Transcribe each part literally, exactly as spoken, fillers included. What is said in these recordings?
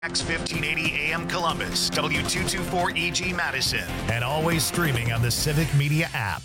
X fifteen eighty A M Columbus, W two twenty-four E G Madison, and always streaming on the Civic Media app.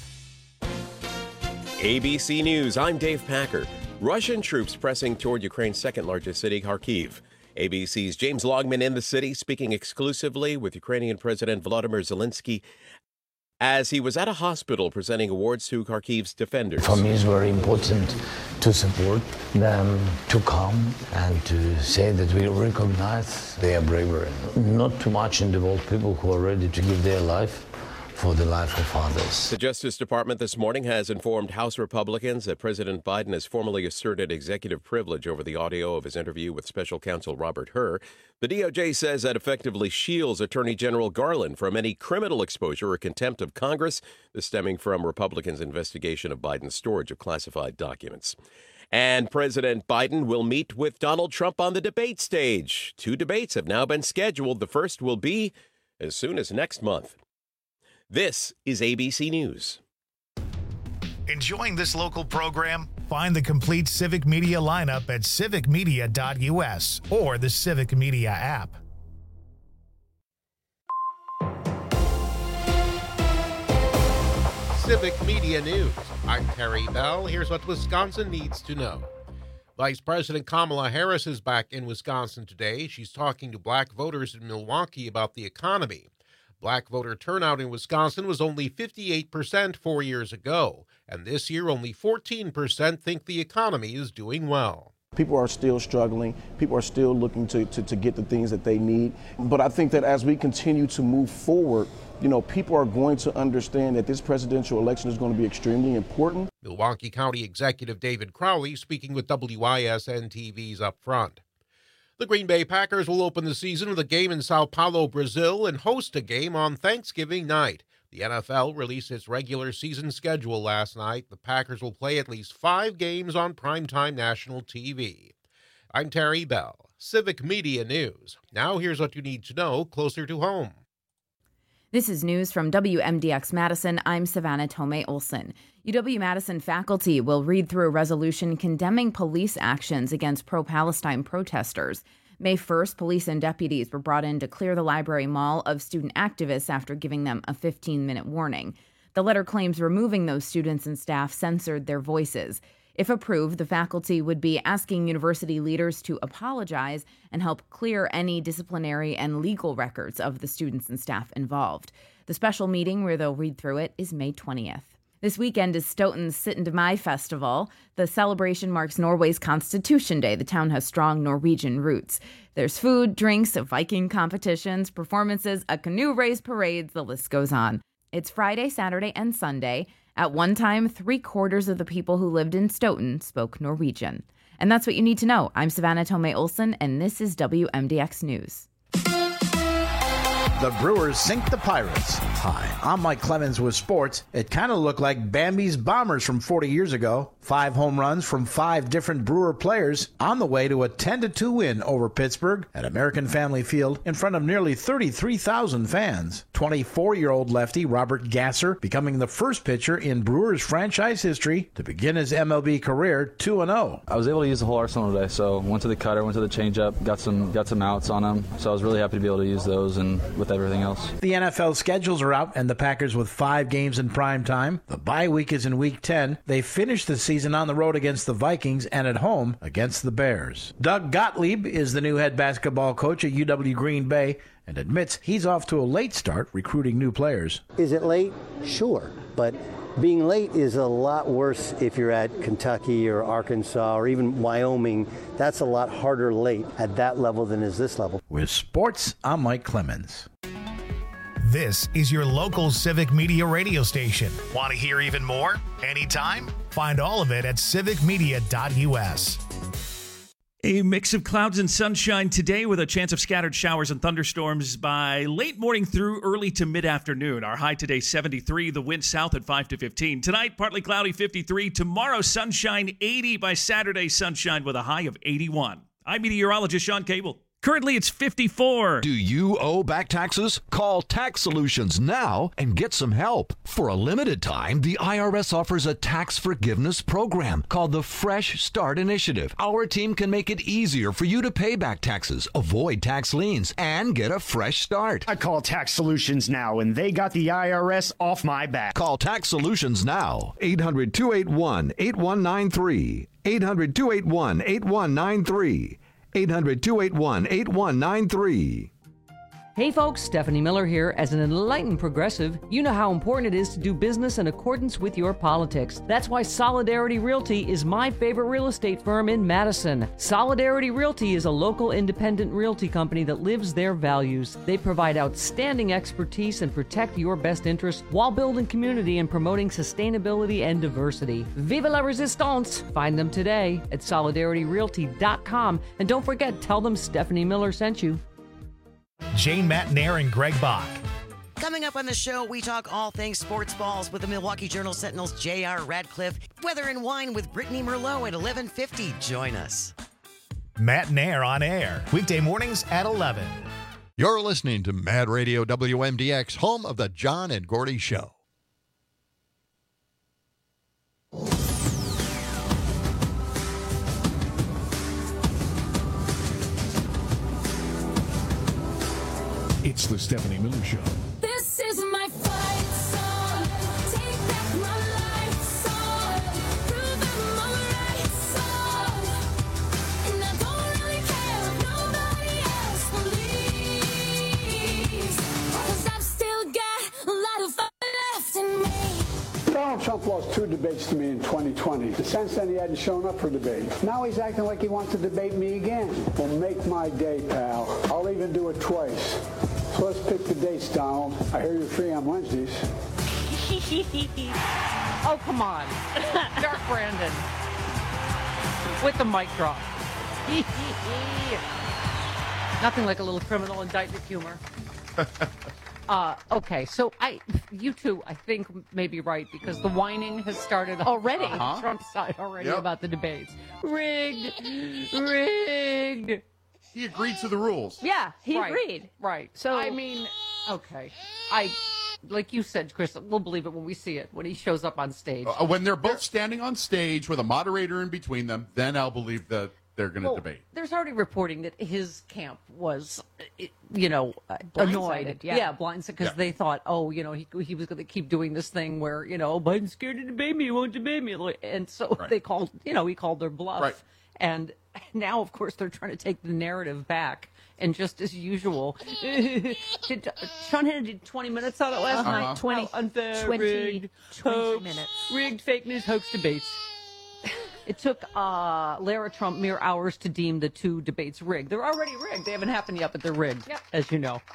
A B C News, I'm Dave Packer. Russian troops pressing toward Ukraine's second-largest city, Kharkiv. A B C's James Longman in the city, speaking exclusively with Ukrainian President Volodymyr Zelensky as he was at a hospital presenting awards to Kharkiv's defenders. For me, it's very important to support them, to come and to say that we recognize their bravery. Not too much involved people who are ready to give their life for the life of others. The Justice Department this morning has informed House Republicans that President Biden has formally asserted executive privilege over the audio of his interview with special counsel Robert Hur. The D O J says that effectively shields Attorney General Garland from any criminal exposure or contempt of Congress, this stemming from Republicans' investigation of Biden's storage of classified documents. And President Biden will meet with Donald Trump on the debate stage. Two debates have now been scheduled. The first will be as soon as next month. This is A B C News. Enjoying this local program? Find the complete Civic Media lineup at civic media dot U S or the Civic Media app. Civic Media News. I'm Terry Bell. Here's what Wisconsin needs to know. Vice President Kamala Harris is back in Wisconsin today. She's talking to black voters in Milwaukee about the economy. Black voter turnout in Wisconsin was only fifty-eight percent four years ago, and this year only fourteen percent think the economy is doing well. People are still struggling. People are still looking to, to, to get the things that they need. But I think that as we continue to move forward, you know, people are going to understand that this presidential election is going to be extremely important. Milwaukee County Executive David Crowley speaking with W I S N T V's Up Front. The Green Bay Packers will open the season with a game in Sao Paulo, Brazil, and host a game on Thanksgiving night. The N F L released its regular season schedule last night. The Packers will play at least five games on primetime national T V. I'm Terry Bell, Civic Media News. Now here's what you need to know closer to home. This is news from W M D X Madison. I'm Savannah Tomei-Olson. U W-Madison faculty will read through a resolution condemning police actions against pro-Palestine protesters. May first, police and deputies were brought in to clear the library mall of student activists after giving them a fifteen-minute warning. The letter claims removing those students and staff censored their voices. If approved, the faculty would be asking university leaders to apologize and help clear any disciplinary and legal records of the students and staff involved. The special meeting where they'll read through it is May twentieth. This weekend is Stoughton's Syttende Mai Festival. The celebration marks Norway's Constitution Day. The town has strong Norwegian roots. There's food, drinks, Viking competitions, performances, a canoe race, parades, the list goes on. It's Friday, Saturday, and Sunday. At one time, three-quarters of the people who lived in Stoughton spoke Norwegian. And that's what you need to know. I'm Savannah Tomei-Olson, and this is W M D X News. The Brewers sink the Pirates. Hi, I'm Mike Clemens with sports. It kind of looked like Bambi's Bombers from forty years ago. Five home runs from five different Brewer players on the way to a ten to two win over Pittsburgh at American Family Field in front of nearly thirty-three thousand fans. twenty-four-year-old lefty Robert Gasser becoming the first pitcher in Brewers franchise history to begin his M L B career two and oh. I was able to use the whole arsenal today, so went to the cutter, went to the changeup, got some got some outs on them, so I was really happy to be able to use those and with everything else. The N F L schedules are out and the Packers with five games in prime time. The bye week is in week ten. They finished the season on the road against the Vikings and at home against the Bears. Doug Gottlieb is the new head basketball coach at U W Green Bay and admits he's off to a late start recruiting new players. Is it late? Sure, but being late is a lot worse if you're at Kentucky or Arkansas or even Wyoming. That's a lot harder late at that level than is this level. With sports, I'm Mike Clemens. This is your local Civic Media radio station. Want to hear even more? Anytime? Find all of it at civic media dot U S. A mix of clouds and sunshine today with a chance of scattered showers and thunderstorms by late morning through early to mid-afternoon. Our high today, seventy-three. The wind south at five to fifteen. Tonight, partly cloudy, fifty-three. Tomorrow, sunshine, eighty. By Saturday, sunshine with a high of eighty-one. I'm meteorologist Sean Cable. Currently, it's fifty-four. Do you owe back taxes? Call Tax Solutions now and get some help. For a limited time, the I R S offers a tax forgiveness program called the Fresh Start Initiative. Our team can make it easier for you to pay back taxes, avoid tax liens, and get a fresh start. I call Tax Solutions now, and they got the I R S off my back. Call Tax Solutions now. eight hundred, two eight one, eight one nine three. eight hundred, two eight one, eight one nine three. eight hundred, two eight one, eight one nine three. Hey folks, Stephanie Miller here. As an enlightened progressive, you know how important it is to do business in accordance with your politics. That's why Solidarity Realty is my favorite real estate firm in Madison. Solidarity Realty is a local independent realty company that lives their values. They provide outstanding expertise and protect your best interests while building community and promoting sustainability and diversity. Vive la resistance! Find them today at solidarity realty dot com. And don't forget, tell them Stephanie Miller sent you. Jane Matnair and Greg Bach. Coming up on the show, we talk all things sports balls with the Milwaukee Journal Sentinel's J R Radcliffe. Weather and wine with Brittany Merlot at eleven fifty. Join us. Matnair on air, weekday mornings at eleven. You're listening to Mad Radio W M D X, home of the John and Gordy Show. It's the Stephanie Miller Show. This is my fight song. Take back my life song. Prove I'm alright song. And I don't really care if nobody else believes. Cause I've still got a lot of fire left in me. Donald Trump lost two debates to me in twenty twenty. Since then, he hadn't shown up for debate. Now he's acting like he wants to debate me again. Well, make my day, pal. I'll even do it twice. So let's pick the dates, Donald. I hear you're free on Wednesdays. Oh, come on. Dark Brandon. With the mic drop. Nothing like a little criminal indictment humor. Uh, okay, so I, you two, I think, may be right because the whining has started already on Uh-huh. Trump's side already Yep. about the debates. Rigged, rigged. He agreed to the rules. Yeah, he Right, agreed. Right. So I mean, okay, I, like you said, Chris, we'll believe it when we see it when he shows up on stage. Uh, when they're both standing on stage with a moderator in between them, then I'll believe that they're going to Well, debate. There's already reporting that his camp was, uh, you know, uh, annoyed. Blindsided, yeah. blindsided because Yeah. they thought, oh, you know, he he was going to keep doing this thing where, you know, Biden's scared to debate me, he won't debate me, and so Right. they called, you know, he called their bluff, Right. and now, of course, they're trying to take the narrative back. And just as usual, did uh, Sean Hannity did twenty minutes on it last Uh-huh. night? twenty, How unfair, twenty, rigged, twenty hoax, minutes. rigged fake news, hoax debates. It took uh, Lara Trump mere hours to deem the two debates rigged. They're already rigged. They haven't happened yet, but they're rigged, Yep. as you know.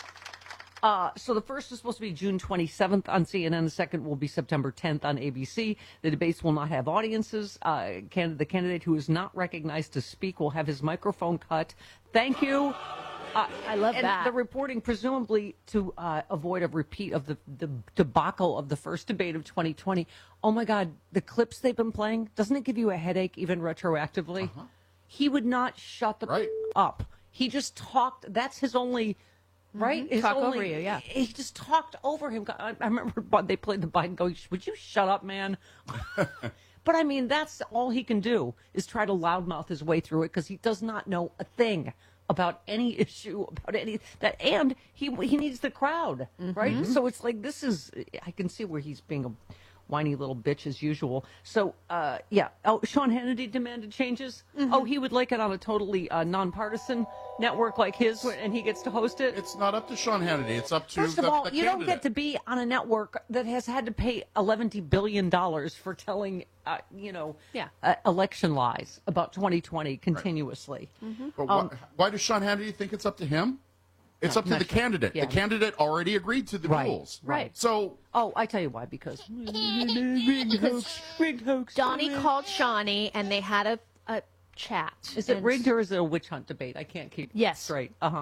Uh, so the first is supposed to be June twenty-seventh on C N N. The second will be September tenth on A B C. The debates will not have audiences. Uh, can, the candidate who is not recognized to speak will have his microphone cut. Thank you. Uh, I love and that. the reporting, presumably to uh, avoid a repeat of the, the debacle of the first debate of twenty twenty. Oh my God, the clips they've been playing, doesn't it give you a headache even retroactively? Uh-huh. He would not shut the Right. up. He just talked. That's his only, right? Mhm. His Talk only, over you, yeah. He just talked over him. I, I remember but they played the Biden going, would you shut up, man? But I mean, that's all he can do is try to loudmouth his way through it because he does not know a thing about any issue, about any that, and he he needs the crowd, right? So it's like this is. I can see where he's being a whiny little bitch as usual. So uh, yeah. Oh, Sean Hannity demanded changes. Oh, he would like it on a totally uh, nonpartisan network like his, and he gets to host it. It's not up to Sean Hannity. It's up to First the, of all, the you don't candidate. get to be on a network that has had to pay eleven billion dollars for telling, uh, you know, Yeah. uh, election lies about twenty twenty continuously. But Um, why, why does Sean Hannity think it's up to him? It's No, up to not the sure. candidate. Yeah. The candidate already agreed to the Right, rules. right. So, Oh, I tell you why, because rigged hoax, rigged hoax. Donnie called Shawnee, and they had a, a chat. Is it And- rigged or is it a witch hunt debate? I can't keep Yes. straight. Uh-huh.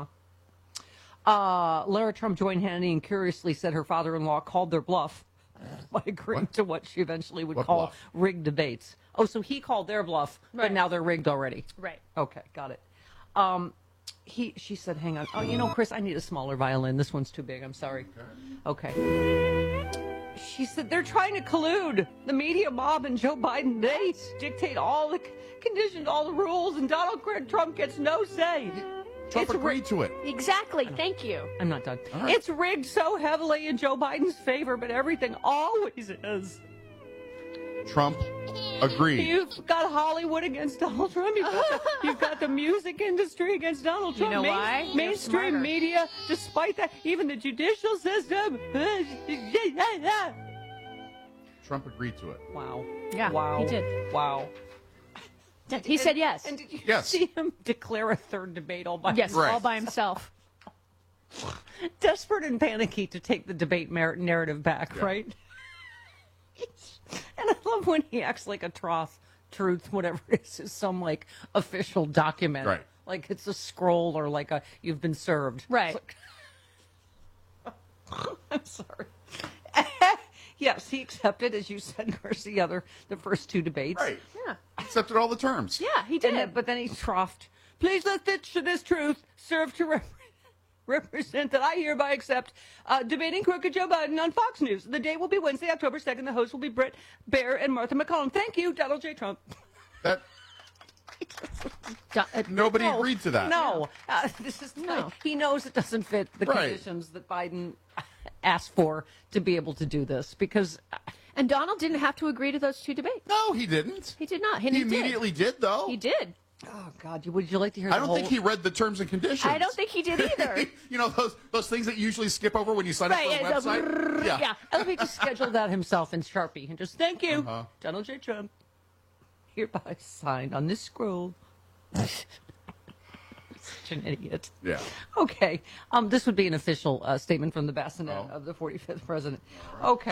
Uh, Lara Trump joined Hannity and curiously said her father-in-law called their bluff by agreeing to what she eventually would What call bluff? rigged debates. Oh, so he called their bluff, but Right. now they're rigged already. Right. Okay, got it. Um, he, she said, hang on. Oh, you know, Chris, I need a smaller violin. This one's too big. I'm sorry. Okay. She said they're trying to collude. The media mob and Joe Biden, they dictate all the conditions, all the rules, and Donald Trump gets no say. Trump It's agreed ri- to it. Exactly. Thank you. I'm not done. All right. It's rigged so heavily in Joe Biden's favor, but everything always is. Trump agreed. You've got Hollywood against Donald Trump. You've got the, you've got the music industry against Donald You Trump. know Main- why? You're Mainstream smarter. media, despite that, even the judicial system. Trump agreed to it. Wow. Yeah, Wow. he did. Wow. He said yes. And did you Yes. see him declare a third debate all by Yes, Right. all by himself. desperate and panicky to take the debate mer- narrative back, Yeah. right? And I love when he acts like a trough, truth, whatever it is, is some like official document. Right. Like it's a scroll or like a you've been served. Right. It's like- I'm sorry. Yes, he accepted, as you said, Chris, the other, the first two debates. Right. Yeah. Accepted all the terms. Yeah, he did. And then, but then he troughed. Please let this, this truth serve to rep- represent that I hereby accept uh, debating crooked Joe Biden on Fox News. The date will be Wednesday, October second. The hosts will be Britt Baer and Martha McCollum. Thank you, Donald J. Trump. That Do- uh, nobody No, agreed to that. No, uh, this is No. He knows it doesn't fit the Right. conditions that Biden asked for to be able to do this because. Uh, And Donald didn't have to agree to those two debates. No, he didn't. He did not. And He he, did. immediately did, though. He did. oh God, you- would you like to hear? I the don't whole... think he read the terms and conditions. I don't think he did either. You know those those things that you usually skip over when you sign Right, up for a yeah, the website. brrrr, yeah. Yeah, I hope he just scheduled that himself in Sharpie and just thank you, Uh-huh. Donald J. Trump. Hereby signed on this scroll. Such an idiot. Yeah. Okay, um, this would be an official uh, statement from the bassinet Oh. of the forty-fifth president. Okay.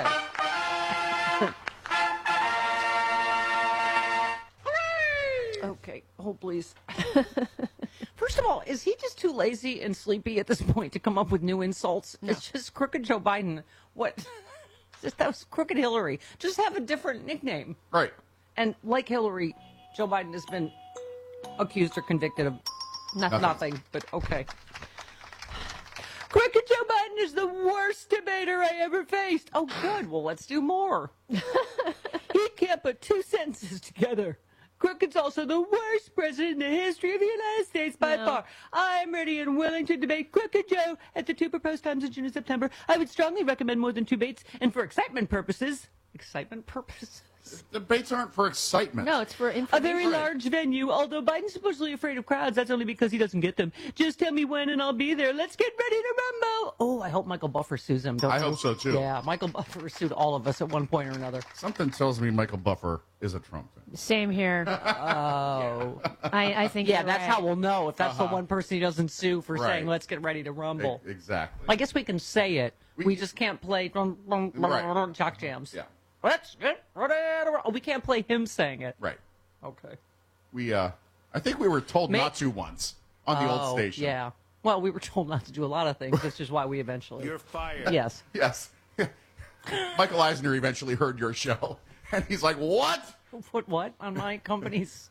Okay, hold please. First of all, is he just too lazy and sleepy at this point to come up with new insults? It's just crooked Joe Biden. What? Just that was crooked Hillary. Just have a different nickname. Right. And like Hillary, Joe Biden has been accused or convicted of nothing. Nothing. nothing but okay. Crooked Joe Biden is the worst debater I ever faced. Oh, good. Well, let's do more. He can't put two sentences together. Crooked's also the worst president in the history of the United States by No. far. I'm ready and willing to debate Crooked Joe at the two proposed times in June and September. I would strongly recommend more than two debates, and for excitement purposes, excitement purposes, Debates aren't for excitement. No, it's for a information. very large venue. Although Biden's supposedly afraid of crowds, that's only because he doesn't get them. Just tell me when and I'll be there. Let's get ready to rumble. Oh, I hope Michael Buffer sues him. Don't I you? hope so, too. Yeah, Michael Buffer sued all of us at one point or another. Something tells me Michael Buffer is a Trump fan. Same here. Oh. I, I think Yeah, you're that's right. how we'll know if that's the Uh-huh. one person he doesn't sue for Right. saying, let's get ready to rumble. E- Exactly. I guess we can say it. We, We- just can't play rum, rum, rum, Right. rum, jock jams. Yeah. Let's get ready to rumble. We can't play him saying it. Right. Okay. We, uh, I think we were told May- not to once on the Oh, old station. Yeah. Well, we were told not to do a lot of things, which is why we eventually. You're fired. Yes. Yes. Michael Eisner eventually heard your show, and he's like, "What? Put what on my company's?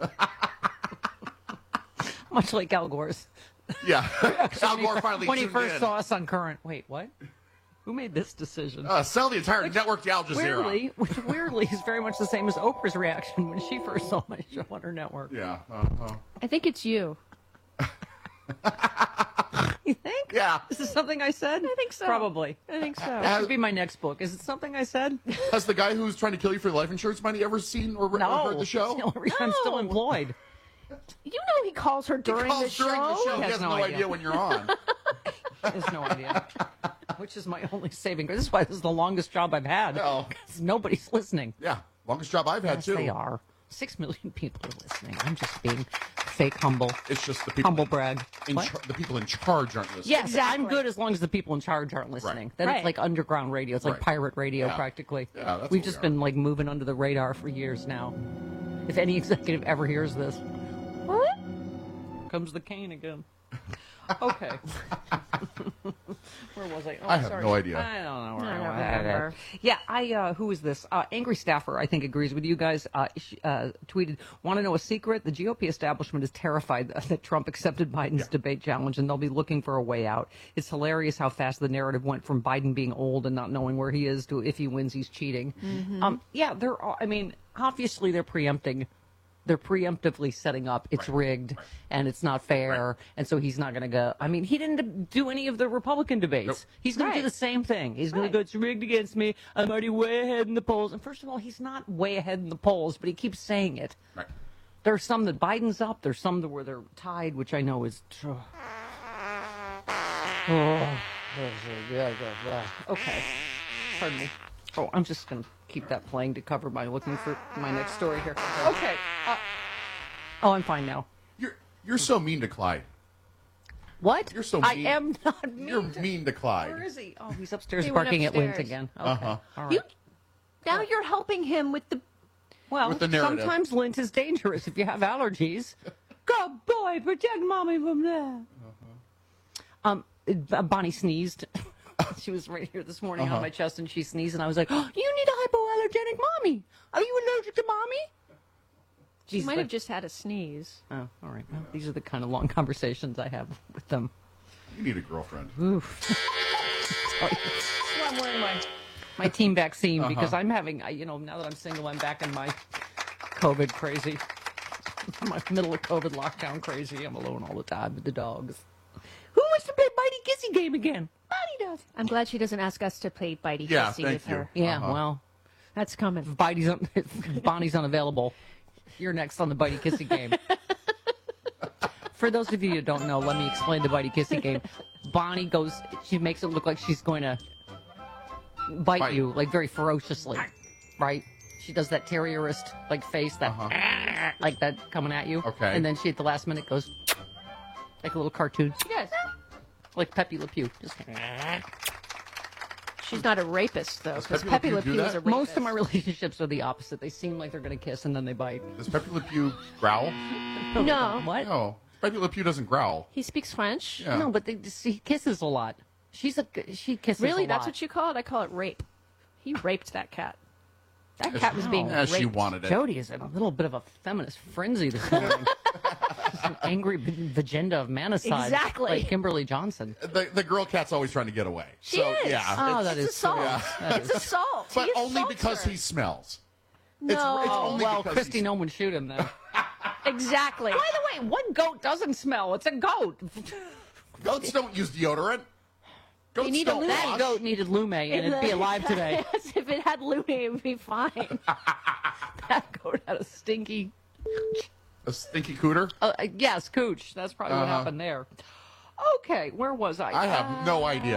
Much like Al Gore's. Yeah." Al Gore finally when he tuned first in. saw us on Current. Wait, what? Who made this decision? Uh, sell the entire Which, network to Al Jazeera. Weirdly, which weirdly is very much the same as Oprah's reaction when she first saw my show on her network. Yeah. Uh-huh. I think it's you. You think? Yeah. Is this something I said? I think so. Probably. I think so. That should be my next book. Is it something I said? Has the guy who's trying to kill you for your life insurance money ever seen or, re- No. or heard the show? It's the only reason I'm still No. employed. You know he calls her He during calls the during show. the show. He He has has no no idea. idea when you're on. There's no idea. Which is my only saving grace. This is why this is the longest job I've had. No. 'Cause nobody's listening. Yeah. Longest job I've had, Yes, too. they are. Six million people are listening. I'm just being fake humble. It's just the people, Humble brag. in What? char- the people in charge aren't listening. Yes, Exactly. I'm good as long as the people in charge aren't listening. Then Right. it's like underground radio. It's like Right. pirate radio, Yeah. practically. Yeah, that's We've what just we are. been like moving under the radar for years now. If any executive ever hears this, comes the cane again. Okay. Where was I? Oh, I have sorry. no idea. I don't know. Where I I don't was. remember. Yeah, I. Uh, who is this? Uh, Angry Staffer, I think, agrees with you guys. Uh, she, uh, tweeted, "Want to know a secret? The G O P establishment is terrified that Trump accepted Biden's yeah. debate challenge, and they'll be looking for a way out. It's hilarious how fast the narrative went from Biden being old and not knowing where he is to if he wins, he's cheating. Mm-hmm. Um, yeah, they're. all- I mean, obviously they're preempting." They're preemptively setting up it's right. rigged right. and it's not fair, right. and so he's not going to go. I mean, he didn't do any of the Republican debates. Nope. He's going right. to do the same thing. He's going right. to go, it's rigged against me. I'm already way ahead in the polls. And first of all, he's not way ahead in the polls, but he keeps saying it. Right. There's some that Biden's up. There's some that where they're tied, which I know is. Oh. Okay. Pardon me. Oh, I'm just going to keep that playing to cover my looking for my next story here. Okay. Uh, oh, I'm fine now. You're you're so mean to Clyde. What? You're so I mean. am not mean. You're to, mean to Clyde. Where is he? Oh, he's upstairs He went barking upstairs. at Lint again. Okay. Uh-huh. All right. You, now you're helping him with the. Well, With the narrative. sometimes Lint is dangerous if you have allergies. Good boy, protect mommy from that. Uh-huh. Um, uh, Bonnie sneezed. She was right here this morning Uh-huh. on my chest, and she sneezed, and I was like, oh, "You need a hypoallergenic mommy. Are you allergic to mommy?" She She's might like, have just had a sneeze. Oh, all right. Well, these are the kind of long conversations I have with them. You need a girlfriend. Oof. Well, I'm wearing my my team vaccine Uh-huh. because I'm having, I- you know, now that I'm single, I'm back in my COVID crazy, my middle of COVID lockdown crazy. I'm alone all the time with the dogs. Who wants to play Bitey Kissy game again? Bonnie does. I'm glad she doesn't ask us to play Bitey Yeah, Kissy thank with you. her. Yeah, Uh-huh. well, That's coming. if Bitey's un- if Bonnie's unavailable, you're next on the Bitey Kissy game. For those of you who don't know, let me explain the Bitey Kissy game. Bonnie goes, she makes it look like she's going to bite, Bite. you, like very ferociously, right? She does that terrierist like face, that Uh-huh. like that coming at you. Okay. And then she at the last minute goes like a little cartoon. She does. Like Pepe Le Pew. Just She's not a rapist, though, Does because Pepe Pepe Le Le Pew Pew do is a that? rapist. Most of my relationships are the opposite. They seem like they're going to kiss and then they bite. Does Pepe Le Pew growl? No. What? No. Pepe Le Pew doesn't growl. He speaks French? Yeah. No, but they, he kisses a lot. She's a she kisses Really? a That's lot. what you call it? I call it rape. He raped that cat. That As cat she- was being as raped. she wanted it. Jody is in a little bit of a feminist frenzy this morning. She's an angry v- vagenda of manicide. Exactly. Like Kimberly Johnson. The, the girl cat's always trying to get away. She so, is. Yeah. Oh, it's- that is It's assault. Yeah. That It's is- assault. but He only assaults because her. he smells. No. It's, it's only well, because Christy, he's- no one shoot him then. Exactly. By the way, one goat doesn't smell. It's a goat. Goats don't use deodorant. Goats They need a don't lume. That wash. goat needed lume, and it'd be alive today. Yes, if it had Lume, it would be fine. That goat had a stinky. A stinky cooter? Uh, yes, cooch. That's probably what Uh-huh. happened there. Okay, where was I? I have no idea.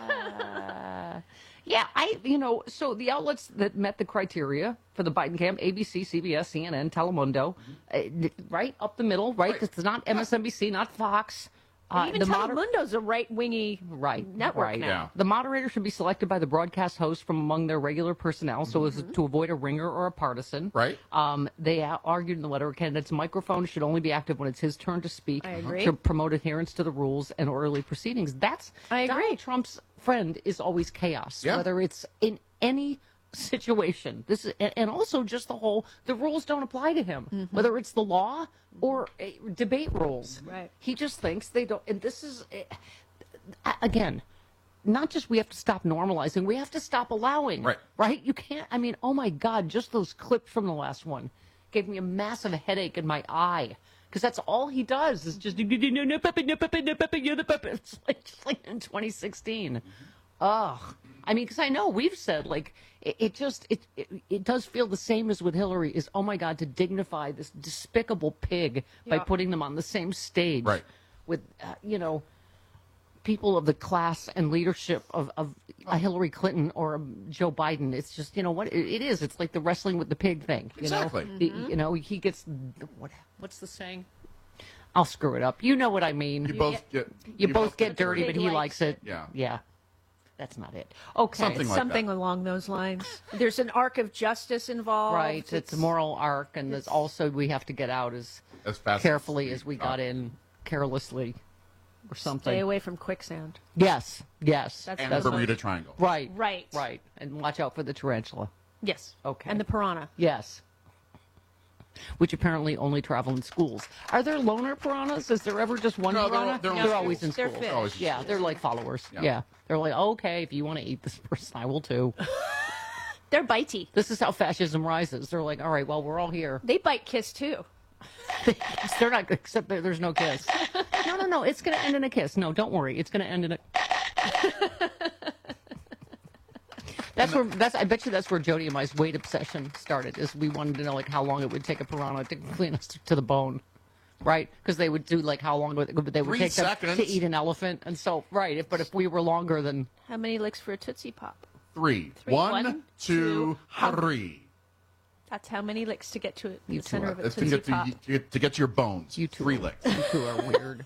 Uh, yeah, I, you know, so the outlets that met the criteria for the Biden camp, A B C, C B S, C N N, Telemundo, uh, right up the middle, right? Right. It's not M S N B C, not Fox. Uh, Even the moder- Telemundo's a right-wingy Right, network right. now. Yeah. The moderator should be selected by the broadcast host from among their regular personnel, so as to avoid a ringer or a partisan. Right. Um, they a- argued in the letter, a candidate's microphone should only be active when it's his turn to speak. I agree. To promote adherence to the rules and orderly proceedings. That's I agree. Donald Trump's friend is always chaos, Yeah. whether it's in any situation. This is, and and also just the whole the rules don't apply to him, Mm-hmm. whether it's the law or uh, debate rules. Right. He just thinks they don't. And this is uh, again. Not just we have to stop normalizing, we have to stop allowing. Right. Right? You can't, I mean, oh my God, just those clips from the last one gave me a massive headache in my eye. Because that's all he does is just, no, no, puppet, no, puppet, no, puppet, you're the puppet. It's like, just like in twenty sixteen. Ugh. I mean, because I know we've said, like, it, it just, it, it it does feel the same as with Hillary is, oh my God, to dignify this despicable pig by Yeah. putting them on the same stage. Right. With, uh, you know, people of the class and leadership of, of a Hillary Clinton or a Joe Biden. It's just, you know what, it, it is. It's like the wrestling with the pig thing. You Exactly. Know? The- you know, he gets, what? what's the saying? I'll screw it up. You know what I mean. You both get You, both get dirty, Pig but he likes likes it. Yeah. Yeah. That's not it. Okay. Something like Something that. along those lines. There's an arc of justice involved. Right. It's, a moral arc, and there's also we have to get out as As fast carefully as as we we got can. in, carelessly. or something. Stay away from quicksand. Yes, yes. That's And that's the Bermuda what- Triangle. Right, Right. right. And watch out for the tarantula. Yes. Okay. And the piranha. Yes. Which apparently only travel in schools. Are there loner piranhas? Is there ever just one No, they're all- piranha? they're all in always in schools. They're schools. fish. Always in Yeah, schools. they're like followers. Yeah. Yeah. They're like, okay, if you want to eat this person, I will too. They're bitey. This is how fascism rises. They're like, all right, well, we're all here. They bite kiss too. They're not, except that there's no kiss. No, no, no, it's going to end in a kiss. No, don't worry. It's going to end in a... That's where, that's, I bet you that's where Jody and my weight obsession started, is we wanted to know, like, how long it would take a piranha to clean us to the bone. Right? Because they would do, like, how long would, they would Three take them seconds. to eat an elephant. And so, right, if, but if we were longer than... How many licks for a Tootsie Pop? Three. Three. One, One, two, two, three. That's how many licks to get to the You two center are- of a That's to Tootsie get to, Pop. to get to get to your bones. You two Three are- licks. You two are weird.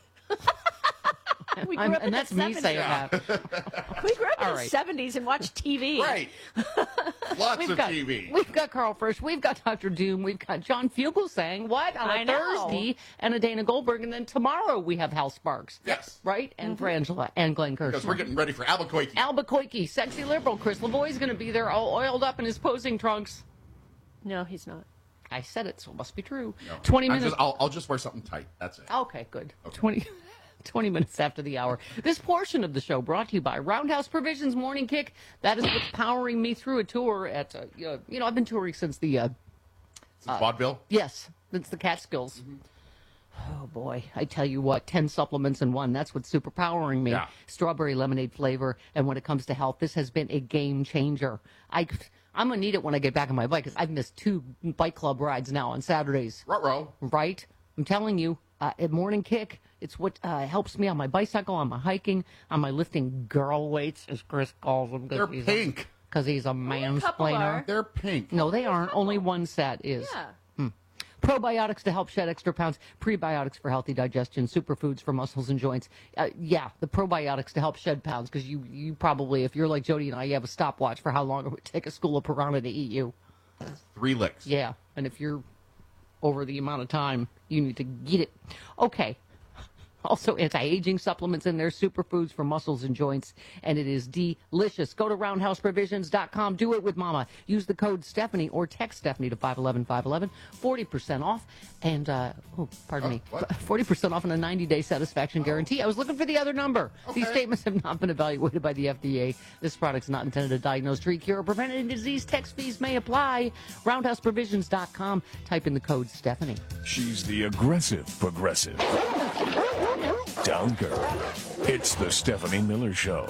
We grew I'm- up in and the that's me saying seventies. that. We grew up in All the right. seventies and watched T V. Right. Lots We've of got, T V. We've got Carl Frisch, we've got Doctor Doom, we've got John Fugelsang, what, on a I know. Thursday, and a Dana Goldberg, and then tomorrow we have Hal Sparks. Yes. Right? And Frangela and Glenn Because Kirshner. we're getting ready for Albuquerque. Albuquerque, sexy liberal. Chris Lavoie's going to be there all oiled up in his posing trunks. No, he's not. I said it, so it must be true. No. twenty I'm minutes. Just, I'll, I'll just wear something tight. That's it. Okay, good. twenty, twenty minutes after the hour. This portion of the show brought to you by Roundhouse Provisions Morning Kick. That is what's powering me through a tour at, uh, you know, you know, I've been touring since the... Uh, Since vaudeville? Yes, it's the Catskills. Oh boy, I tell you what, ten supplements in one. That's what's superpowering me. Yeah. Strawberry lemonade flavor. And when it comes to health, this has been a game changer. I, I'm going to need it when I get back on my bike because I've missed two bike club rides now on Saturdays. Ruh-roh. Right? I'm telling you, uh, at Morning Kick, it's what uh, helps me on my bicycle, on my hiking, on my lifting girl weights, as Chris calls them. They're pink. Because he's a couple mansplainer. are. They're pink. No, they aren't. Only one set is. Yeah. Probiotics to help shed extra pounds, prebiotics for healthy digestion, superfoods for muscles and joints. Uh, yeah, the probiotics to help shed pounds, because you, you probably, if you're like Jody and I, you have a stopwatch for how long it would take a school of piranha to eat you. Three licks. Yeah, and if you're over the amount of time, you need to get it. Okay. Also, anti-aging supplements in there, superfoods for muscles and joints, and it is delicious. Go to roundhouse provisions dot com. Do it with Mama. Use the code Stephanie or text Stephanie to five one one five one one. forty percent off, and, uh, oh, pardon me, what? forty percent off and a ninety-day satisfaction guarantee. I was looking for the other number. These statements have not been evaluated by the F D A. This product is not intended to diagnose, treat, cure, or prevent any disease. Text fees may apply. roundhouse provisions dot com. Type in the code Stephanie. She's the aggressive progressive. Down girl. It's the Stephanie Miller Show.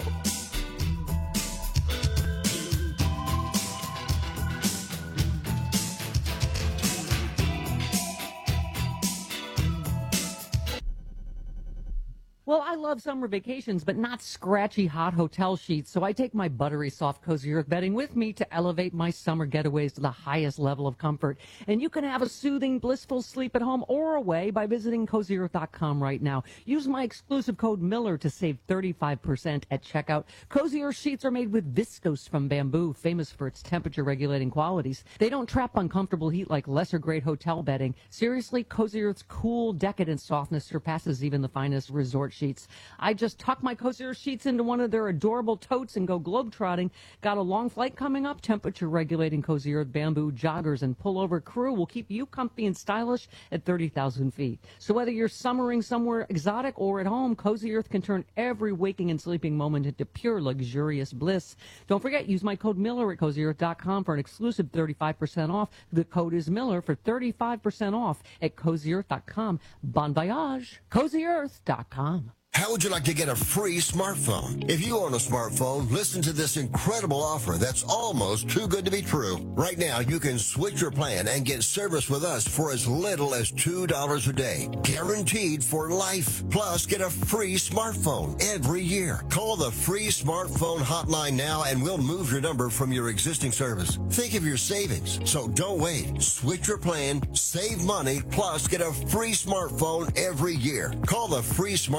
Well, I love summer vacations, but not scratchy hot hotel sheets, so I take my buttery soft Cozy Earth bedding with me to elevate my summer getaways to the highest level of comfort. And you can have a soothing, blissful sleep at home or away by visiting cozy earth dot com right now. Use my exclusive code Miller to save thirty-five percent at checkout. Cozy Earth sheets are made with viscose from bamboo, famous for its temperature-regulating qualities. They don't trap uncomfortable heat like lesser-grade hotel bedding. Seriously, Cozy Earth's cool, decadent softness surpasses even the finest resort sheets. I just tuck my Cozy Earth sheets into one of their adorable totes and go globetrotting. Got a long flight coming up? Temperature regulating Cozy Earth bamboo joggers and pullover crew will keep you comfy and stylish at thirty thousand feet. So whether you're summering somewhere exotic or at home, Cozy Earth can turn every waking and sleeping moment into pure luxurious bliss. Don't forget, use my code Miller at cozy earth dot com for an exclusive thirty-five percent off. The code is Miller for thirty-five percent off at cozy earth dot com. Bon voyage. cozy earth dot com. How would you like to get a free smartphone? If you own a smartphone, listen to this incredible offer that's almost too good to be true. Right now, you can switch your plan and get service with us for as little as two dollars a day. Guaranteed for life. Plus, get a free smartphone every year. Call the free smartphone hotline now and we'll move your number from your existing service. Think of your savings. So don't wait. Switch your plan, save money, plus get a free smartphone every year. Call the free smartphone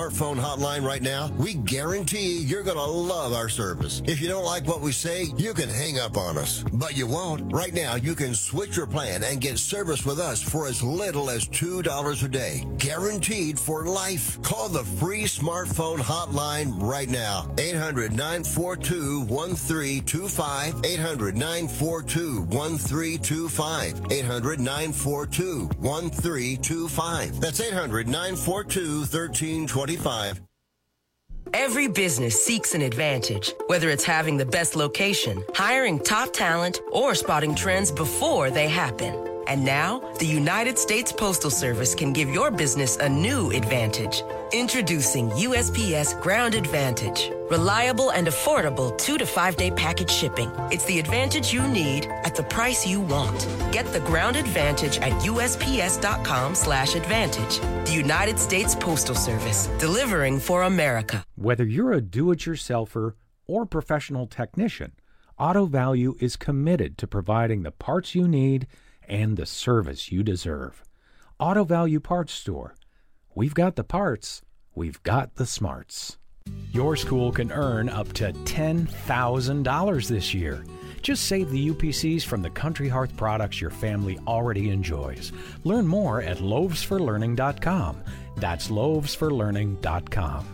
hotline right now, we guarantee you're going to love our service. If you don't like what we say, you can hang up on us. But you won't. Right now, you can switch your plan and get service with us for as little as two dollars a day. Guaranteed for life. Call the free smartphone hotline right now. eight hundred, nine four two, one three two five. eight hundred, nine four two, one three two five. eight hundred, nine four two, one three two five. That's eight hundred, nine four two, one three two five. Every business seeks an advantage, whether it's having the best location, hiring top talent, or spotting trends before they happen. And now, the United States Postal Service can give your business a new advantage. Introducing U S P S Ground Advantage. Reliable and affordable two to five day package shipping. It's the advantage you need at the price you want. Get the Ground Advantage at U S P S dot com slash advantage. The United States Postal Service, delivering for America. Whether you're a do-it-yourselfer or professional technician, Auto Value is committed to providing the parts you need and the service you deserve. Auto Value Parts Store. We've got the parts. We've got the smarts. Your school can earn up to ten thousand dollars this year. Just save the U P Cs from the Country Hearth products your family already enjoys. Learn more at loaves for learning dot com. That's loaves for learning dot com.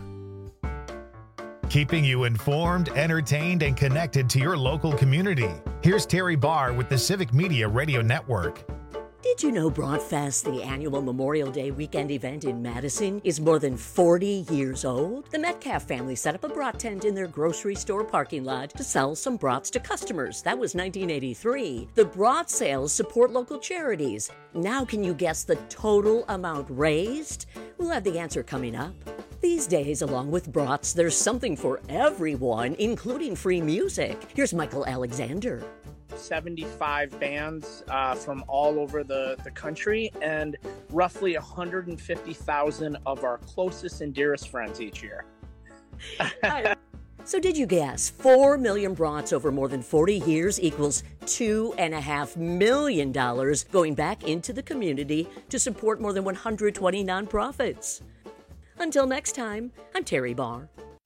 Keeping you informed, entertained, and connected to your local community. Here's Terry Barr with the Civic Media Radio Network. Did you know Broadfest, the annual Memorial Day weekend event in Madison, is more than forty years old? The Metcalf family set up a brat tent in their grocery store parking lot to sell some brats to customers. That was nineteen eighty-three. The brat sales support local charities. Now can you guess the total amount raised? We'll have the answer coming up. These days, along with brats, there's something for everyone, including free music. Here's Michael Alexander. seventy-five bands uh, from all over the, the country, and roughly one hundred fifty thousand of our closest and dearest friends each year. So did you guess? Four million brats over more than forty years equals two and a half million dollars going back into the community to support more than one hundred twenty nonprofits. Until next time, I'm Terry Barr.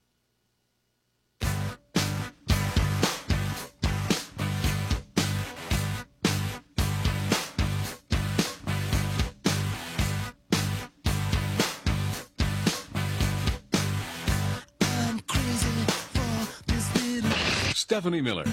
Stephanie Miller.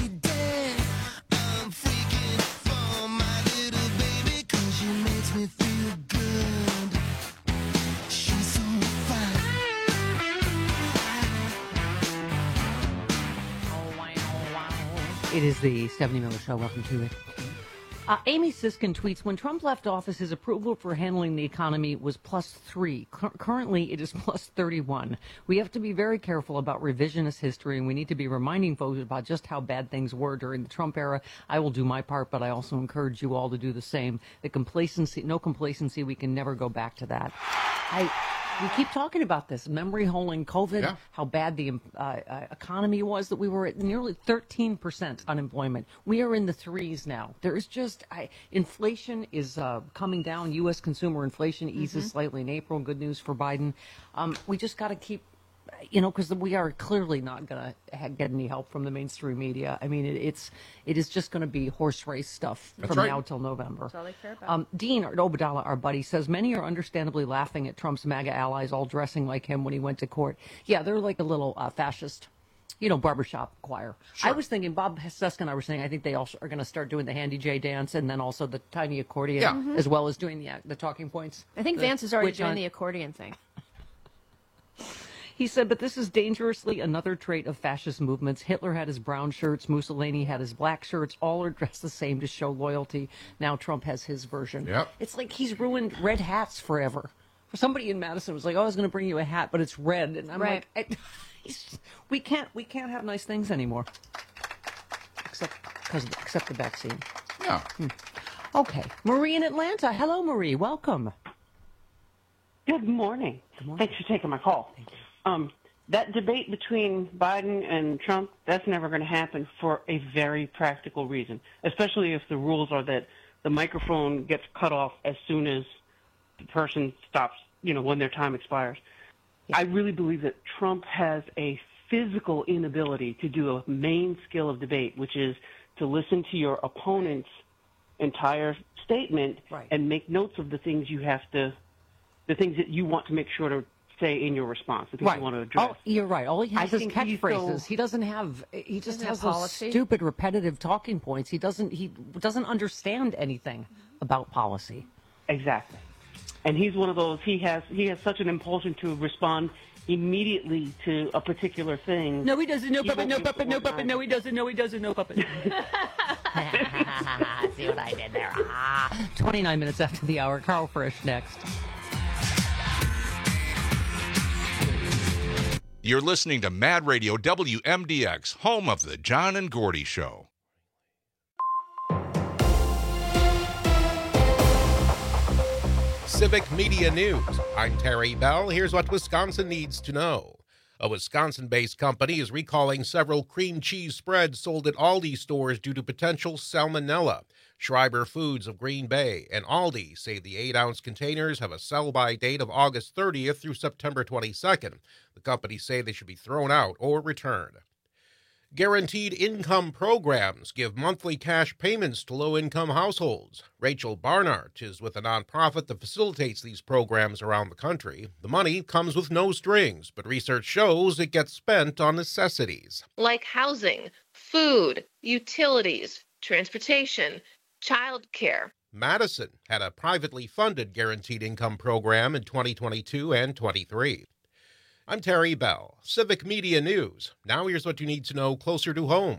It is the Stephanie Miller Show. Welcome to it. Uh, Amy Siskin tweets, when Trump left office, his approval for handling the economy was plus three. Cur- currently, it is plus thirty-one. We have to be very careful about revisionist history, and we need to be reminding folks about just how bad things were during the Trump era. I will do my part, but I also encourage you all to do the same. The complacency, no complacency, we can never go back to that. I... We keep talking about this memory hole in COVID, yeah. how bad the uh, uh, economy was, that we were at nearly thirteen percent unemployment. We are in the threes now. There is just, I, inflation is uh, coming down. U S consumer inflation eases mm-hmm. slightly in April. Good news for Biden. Um, we just got to keep, you know, because we are clearly not going to ha- get any help from the mainstream media. I mean, it, it's it is just going to be horse race stuff That's from right. now till November. That's all they care about. Um, Dean Obadala, our buddy, says many are understandably laughing at Trump's MAGA allies all dressing like him when he went to court. Yeah, they're like a little uh, fascist, you know, barbershop choir. Sure. I was thinking, Bob Seska and I were saying, I think they also are going to start doing the Handy J dance and then also the tiny accordion, Yeah. Mhm. as well as doing the uh, the talking points. I think The Vance is already witch doing hunt. the accordion thing. He said, but this is dangerously another trait of fascist movements. Hitler had his brown shirts. Mussolini had his black shirts. All are dressed the same to show loyalty. Now Trump has his version. Yep. It's like he's ruined red hats forever. For somebody in Madison was like, oh, I was going to bring you a hat, but it's red. And I'm Right. like, I, he's, we can't we can't have nice things anymore. Except, cause, except the vaccine. Yeah. Hmm. Okay. Marie in Atlanta. Hello, Marie. Welcome. Good morning. Good morning. Thanks for taking my call. Um, that debate between Biden and Trump, that's never going to happen for a very practical reason, especially if the rules are that the microphone gets cut off as soon as the person stops, you know, when their time expires. I really believe that Trump has a physical inability to do a main skill of debate, which is to listen to your opponent's entire statement Right. and make notes of the things you have to, the things that you want to make sure to say in your response, the things Right. you want to address. Oh, you're right. All he has I is think he's catchphrases. so- He doesn't have. He just Doesn't has have those policy. stupid, repetitive talking points. He doesn't. He doesn't understand anything about policy. Exactly. And he's one of those, he has he has such an impulsion to respond immediately to a particular thing. No, he doesn't. No He puppet. won't No be puppet. No puppet. organized. No, he doesn't. No, he doesn't. No puppet. See what I did there? Ah. Twenty-nine minutes after the hour. Carl Frisch next. You're listening to Mad Radio W M D X, home of the John and Gordy Show. Civic Media News. I'm Terry Bell. Here's what Wisconsin needs to know. A Wisconsin-based company is recalling several cream cheese spreads sold at Aldi stores due to potential salmonella. Schreiber Foods of Green Bay and Aldi say the eight-ounce containers have a sell-by date of August thirtieth through September twenty-second. The companies say they should be thrown out or returned. Guaranteed income programs give monthly cash payments to low-income households. Rachel Barnard is with a nonprofit that facilitates these programs around the country. The money comes with no strings, but research shows it gets spent on necessities. Like housing, food, utilities, transportation, child care. Madison had a privately funded guaranteed income program in twenty twenty-two and twenty-three. I'm Terry Bell, Civic Media News. Now here's what you need to know closer to home.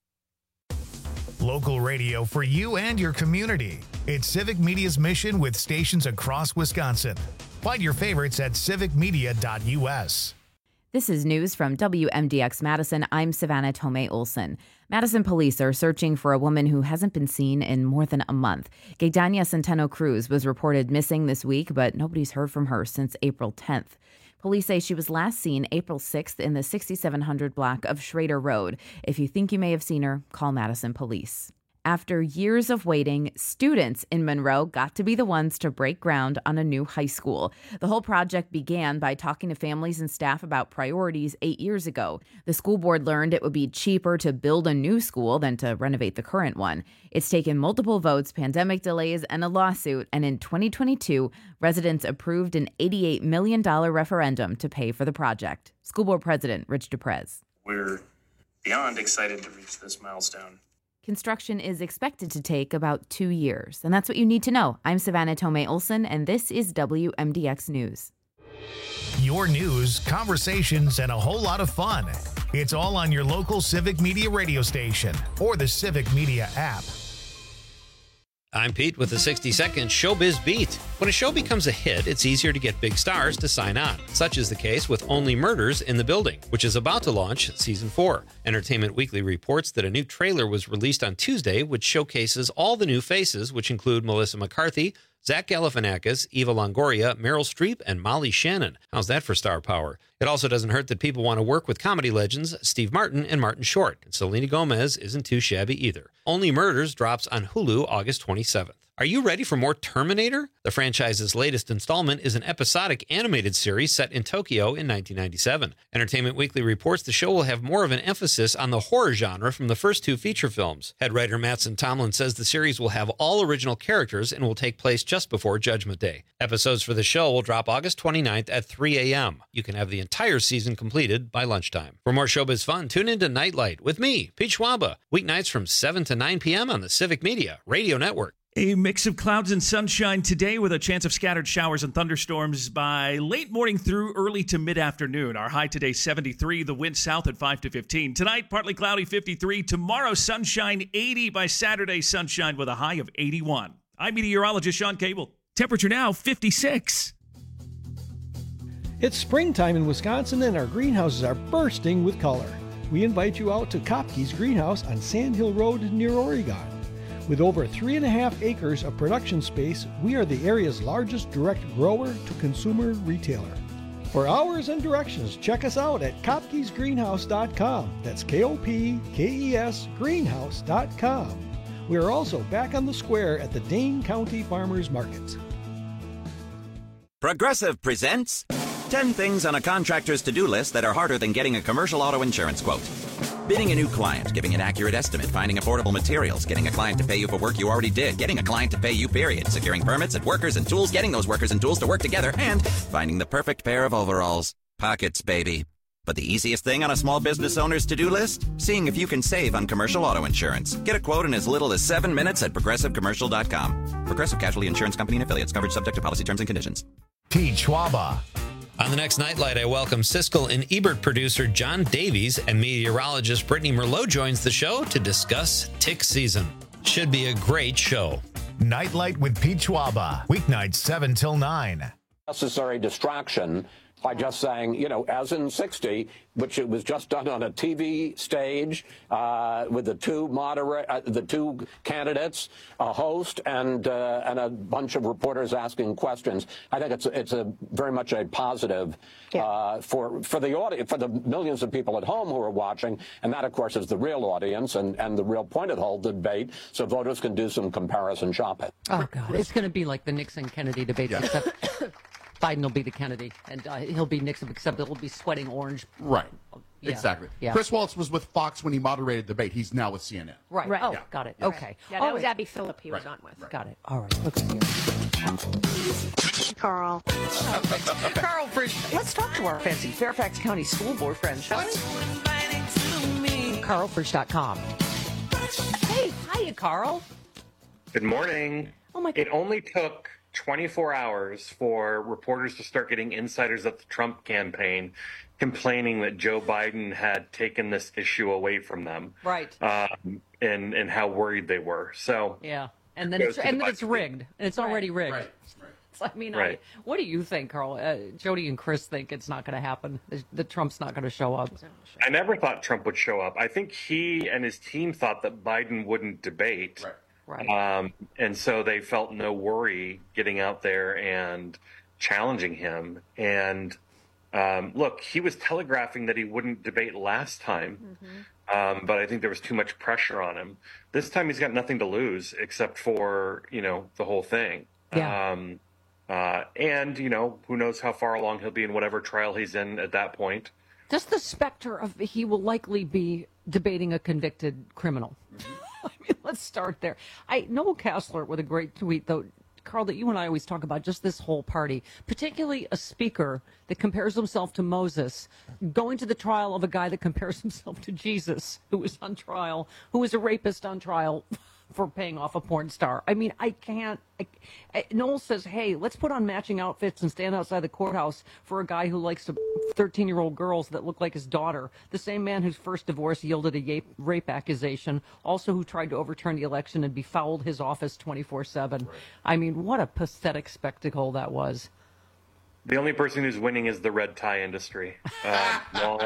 Local radio for you and your community. It's Civic Media's mission with stations across Wisconsin. Find your favorites at civic media dot u s. This is news from W M D X Madison. I'm Savannah Tomei Olson. Madison police are searching for a woman who hasn't been seen in more than a month. Gaydania Centeno Cruz was reported missing this week, but nobody's heard from her since April tenth. Police say she was last seen April sixth in the sixty-seven hundred block of Schrader Road. If you think you may have seen her, call Madison Police. After years of waiting, students in Monroe got to be the ones to break ground on a new high school. The whole project began by talking to families and staff about priorities eight years ago. The school board learned it would be cheaper to build a new school than to renovate the current one. It's taken multiple votes, pandemic delays, and a lawsuit, and in twenty twenty-two, residents approved an eighty-eight million dollars referendum to pay for the project. School board president Rich DePrez. We're beyond excited to reach this milestone. Construction is expected to take about two years, and that's what you need to know. I'm Savannah Tomei Olson, and this is W M D X News. Your news, conversations, and a whole lot of fun. It's all on your local Civic Media radio station or the Civic Media app. I'm Pete with the sixty second Showbiz Beat. When a show becomes a hit, it's easier to get big stars to sign on. Such is the case with Only Murders in the Building, which is about to launch season four. Entertainment Weekly reports that a new trailer was released on Tuesday, which showcases all the new faces, which include Melissa McCarthy, Zach Galifianakis, Eva Longoria, Meryl Streep, and Molly Shannon. How's that for star power? It also doesn't hurt that people want to work with comedy legends Steve Martin and Martin Short. And Selena Gomez isn't too shabby either. Only Murders drops on Hulu August twenty-seventh. Are you ready for more Terminator? The franchise's latest installment is an episodic animated series set in Tokyo in nineteen ninety-seven. Entertainment Weekly reports the show will have more of an emphasis on the horror genre from the first two feature films. Head writer Mattson Tomlin says the series will have all original characters and will take place just before Judgment Day. Episodes for the show will drop August twenty-ninth at three a.m. You can have the entire season completed by lunchtime. For more showbiz fun, tune into Nightlight with me, Pete Schwaba, weeknights from seven to nine p.m. on the Civic Media Radio Network. A mix of clouds and sunshine today with a chance of scattered showers and thunderstorms by late morning through early to mid-afternoon. Our high today, seventy-three. The wind south at five to fifteen. Tonight, partly cloudy, fifty-three. Tomorrow, sunshine, eighty. By Saturday, sunshine with a high of eighty-one. I'm meteorologist Sean Cable. Temperature now, fifty-six. It's springtime in Wisconsin and our greenhouses are bursting with color. We invite you out to Kopke's Greenhouse on Sand Hill Road near Oregon. With over three and a half acres of production space, we are the area's largest direct grower to consumer retailer. For hours and directions, check us out at kopkes greenhouse dot com. That's K O P K E S greenhouse dot com. We are also back on the square at the Dane County Farmers Market. Progressive presents ten things on a contractor's to-do list that are harder than getting a commercial auto insurance quote. Bidding a new client, giving an accurate estimate, finding affordable materials, getting a client to pay you for work you already did, getting a client to pay you, period, securing permits and workers and tools, getting those workers and tools to work together, and finding the perfect pair of overalls. Pockets, baby. But the easiest thing on a small business owner's to-do list? Seeing if you can save on commercial auto insurance. Get a quote in as little as seven minutes at progressive commercial dot com. Progressive Casualty Insurance Company and Affiliates. Coverage subject to policy terms and conditions. Pete Schwaba. On the next Nightlight, I welcome Siskel and Ebert producer John Davies, and meteorologist Brittany Merlot joins the show to discuss tick season. Should be a great show. Nightlight with Pete Schwaba. Weeknights seven till nine. Necessary distraction by just saying, you know, as in sixty, which it was just done on a T V stage uh, with the two modera- uh, the two candidates, a host, and uh, and a bunch of reporters asking questions. I think it's it's a very much a positive yeah. uh, for for the audience, for the millions of people at home who are watching, and that, of course, is the real audience and and the real point of the whole debate, so voters can do some comparison shopping. Oh God, it's going to be like the Nixon-Kennedy debate, yeah. except Biden will be the Kennedy, and uh, he'll be Nixon, except he'll be sweating orange. Right. Yeah. Exactly. Yeah. Chris Wallace was with Fox when he moderated the debate. He's now with C N N. Right. Right. Oh, Yeah. got it. Yeah. Okay. Yeah, that All was right. Abby Phillip he was Right. on with. Right. Got it. All right. Look here. Carl. Carl Frisch. Let's talk to our fancy Fairfax County School Board friend, shall we? carl frisch dot com. Hey, hiya, Carl. Good morning. Oh my God. It only took twenty-four hours for reporters to start getting insiders at the Trump campaign complaining that Joe Biden had taken this issue away from them. Right. Um, and, and how worried they were. So Yeah. And then Goes it's to and the then it's Biden. rigged. And it's already rigged. Right. So, I mean, Right. I, what do you think, Carl? Uh, Jody and Chris think it's not going to happen. The, the Trump's not going to show up. I never thought Trump would show up. I think he and his team thought that Biden wouldn't debate. Right. Right. Um, and so they felt no worry getting out there and challenging him. And um, look, he was telegraphing that he wouldn't debate last time, mm-hmm. um, but I think there was too much pressure on him. This time he's got nothing to lose except for, you know, the whole thing. Yeah. Um, uh, and, you know, who knows how far along he'll be in whatever trial he's in at that point. Just the specter of he will likely be debating a convicted criminal. Mm-hmm. I mean, let's start there. I Noel Castler with a great tweet, though, Carl, that you and I always talk about just this whole party, particularly a speaker that compares himself to Moses, going to the trial of a guy that compares himself to Jesus, who was on trial, who was a rapist on trial for paying off a porn star. I mean, I can't. I, I, Noel says, hey, let's put on matching outfits and stand outside the courthouse for a guy who likes to thirteen-year-old girls that look like his daughter. The same man whose first divorce yielded a yape, rape accusation, also who tried to overturn the election and befouled his office twenty-four seven. Right. I mean, what a pathetic spectacle that was. The only person who's winning is the red tie industry. Uh, long,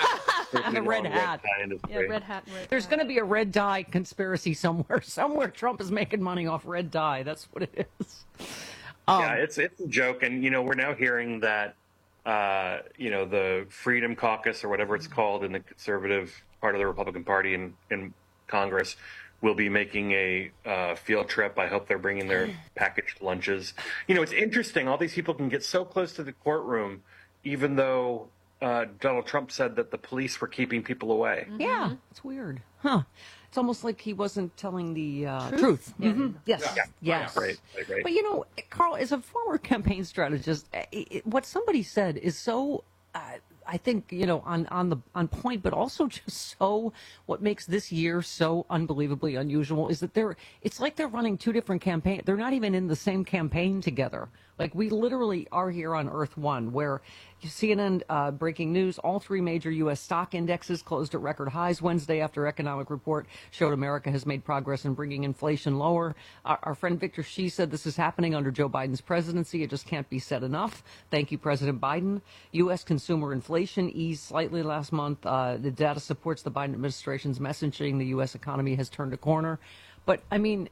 and the red hat. Red tie industry. Yeah, red hat. Red There's going to be a red dye conspiracy somewhere. Somewhere Trump is making money off red dye. That's what it is. Um, yeah, it's it's a joke, and you know we're now hearing that uh, you know the Freedom Caucus or whatever it's called in the conservative part of the Republican Party in in Congress will be making a uh, field trip. I hope they're bringing their packaged lunches. You know, it's interesting. All these people can get so close to the courtroom, even though uh, Donald Trump said that the police were keeping people away. Mm-hmm. Yeah, it's weird. Huh. It's almost like he wasn't telling the uh, truth. Truth. truth. Mm-hmm. Yes. Yeah. Yes. Right. Right, right. But, you know, Carl, as a former campaign strategist, it, it, what somebody said is so... Uh, I think, you know, on, on the on point, but also just so what makes this year so unbelievably unusual is that they're it's like they're running two different campaigns. They're not even in the same campaign together. Like we literally are here on Earth One, where C N N uh, breaking news, all three major U S stock indexes closed at record highs Wednesday after economic report showed America has made progress in bringing inflation lower. Our, our friend Victor Shee said this is happening under Joe Biden's presidency. It just can't be said enough. Thank you, President Biden. U S consumer inflation eased slightly last month. Uh, the data supports the Biden administration's messaging. The U S economy has turned a corner. But, I mean...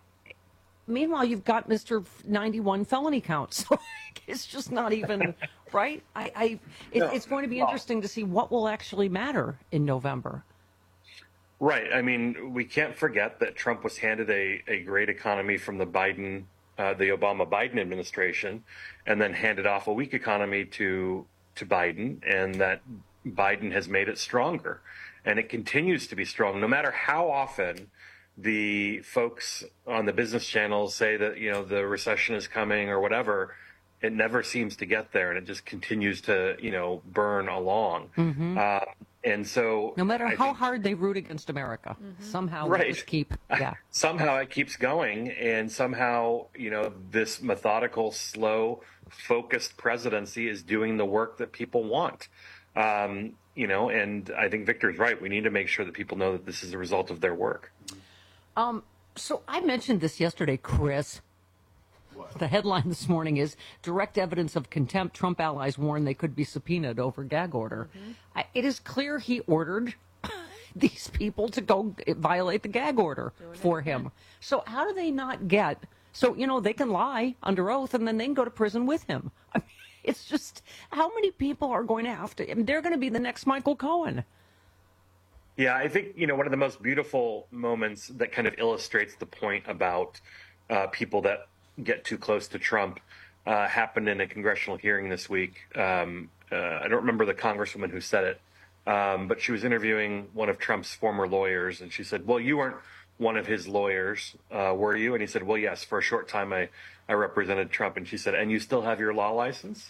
Meanwhile, you've got Mister ninety-one felony count, so it's just not even right. I, I it, no, it's going to be well, interesting to see what will actually matter in November. Right. I mean, we can't forget that Trump was handed a, a great economy from the Biden uh, the Obama-Biden administration, and then handed off a weak economy to to Biden, and that Biden has made it stronger, and it continues to be strong, no matter how often the folks on the business channels say that, you know, the recession is coming or whatever. It never seems to get there, and it just continues to, you know, burn along. Mm-hmm. Uh, and so, no matter I how think, hard they root against America, somehow Right. we just keep, yeah. somehow it keeps going, and somehow, you know, this methodical, slow, focused presidency is doing the work that people want. Um, you know, and I think Victor's right. We need to make sure that people know that this is a result of their work. Um, so I mentioned this yesterday, Chris. What? The headline this morning is direct evidence of contempt. Trump allies warn they could be subpoenaed over gag order. Mm-hmm. I, it is clear he ordered these people to go violate the gag order Doing for it. him. So how do they not get, so, you know, they can lie under oath and then they can go to prison with him. I mean, it's just, how many people are going to have to, I mean, they're going to be the next Michael Cohen. Yeah, I think, you know, one of the most beautiful moments that kind of illustrates the point about uh, people that get too close to Trump uh, happened in a congressional hearing this week. Um, uh, I don't remember the congresswoman who said it, um, but she was interviewing one of Trump's former lawyers, and she said, well, you weren't one of his lawyers, uh, were you? And he said, well, yes, for a short time I, I represented Trump. And she said, and you still have your law license?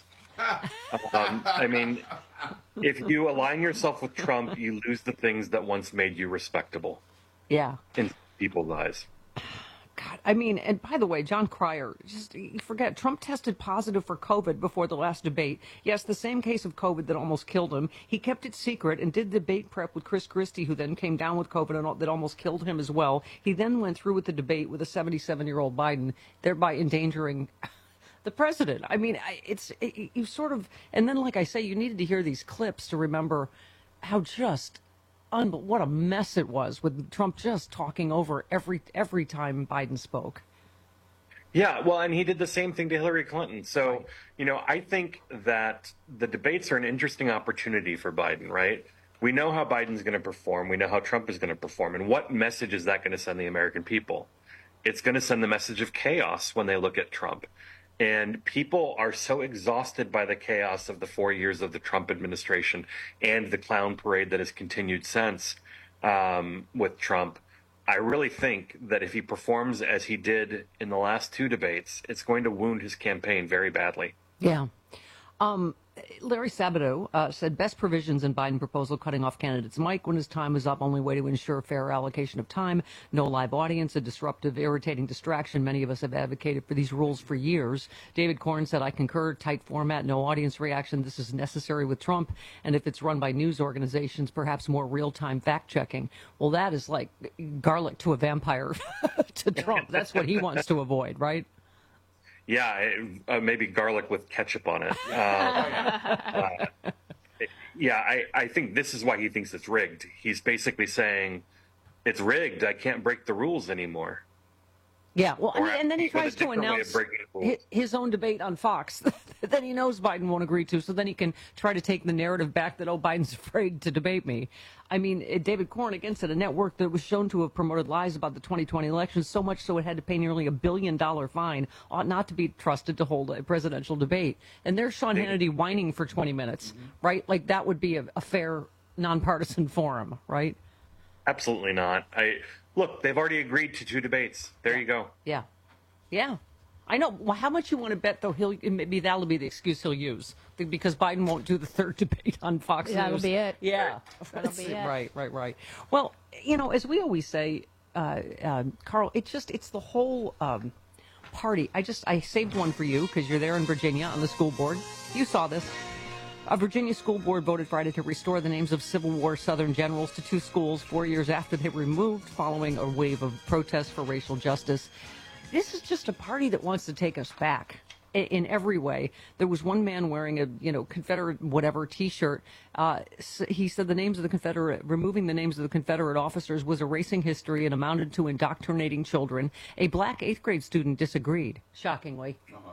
um, I mean, if you align yourself with Trump, you lose the things that once made you respectable. Yeah. In people's eyes. God, I mean, and by the way, John Cryer, just you forget, Trump tested positive for COVID before the last debate. Yes, the same case of COVID that almost killed him. He kept it secret and did debate prep with Chris Christie, who then came down with COVID and that almost killed him as well. He then went through with the debate with a seventy-seven-year-old Biden, thereby endangering the president. I mean, it's it, you sort of, and then like I say, you needed to hear these clips to remember how just un, what a mess it was with Trump just talking over every every time Biden spoke. Yeah, well, and he did the same thing to Hillary Clinton. So, right. you know, I think that the debates are an interesting opportunity for Biden, right? We know how Biden's going to perform. We know how Trump is going to perform. And what message is that going to send the American people? It's going to send the message of chaos when they look at Trump. And people are so exhausted by the chaos of the four years of the Trump administration and the clown parade that has continued since um, with Trump. I really think that if he performs as he did in the last two debates, it's going to wound his campaign very badly. Yeah. Um, Larry Sabato uh, said best provisions in Biden proposal cutting off candidates' mic when his time is up, only way to ensure fair allocation of time, no live audience, a disruptive, irritating distraction. Many of us have advocated for these rules for years. David Corn said, I concur, tight format, no audience reaction. This is necessary with Trump. And if it's run by news organizations, perhaps more real-time fact-checking. Well, that is like garlic to a vampire to Trump. That's what he wants to avoid, right? Yeah, uh, maybe garlic with ketchup on it. Um, uh, yeah, I, I think this is why he thinks it's rigged. He's basically saying, it's rigged. I can't break the rules anymore. Yeah, well, Or and, and then he tries to announce his, his own debate on Fox that he knows Biden won't agree to, so then he can try to take the narrative back that, oh, Biden's afraid to debate me. I mean, David Corn, again, said a network that was shown to have promoted lies about the twenty twenty election, so much so it had to pay nearly a billion dollar fine, ought not to be trusted to hold a presidential debate. And there's Sean Hannity whining for twenty minutes, mm-hmm. right? Like that would be a, a fair, nonpartisan forum, right? Absolutely not. I Look, they've already agreed to two debates. There yeah. you go. Yeah. Yeah. I know. Well, how much you want to bet, though, he'll maybe that'll be the excuse he'll use because Biden won't do the third debate on Fox News. That'll be it. Yeah. That'll be it. Right, right, right. Well, you know, as we always say, uh, uh, Carl, it's just, it's the whole um, party. I just, I saved one for you because you're there in Virginia on the school board. You saw this. A Virginia school board voted Friday to restore the names of Civil War Southern generals to two schools four years after they were removed following a wave of protests for racial justice. This is just a party that wants to take us back in, in every way. There was one man wearing a, you know, Confederate whatever T-shirt. Uh, he said the names of the Confederate, removing the names of the Confederate officers was erasing history and amounted to indoctrinating children. A black eighth grade student disagreed, shockingly. Uh-huh.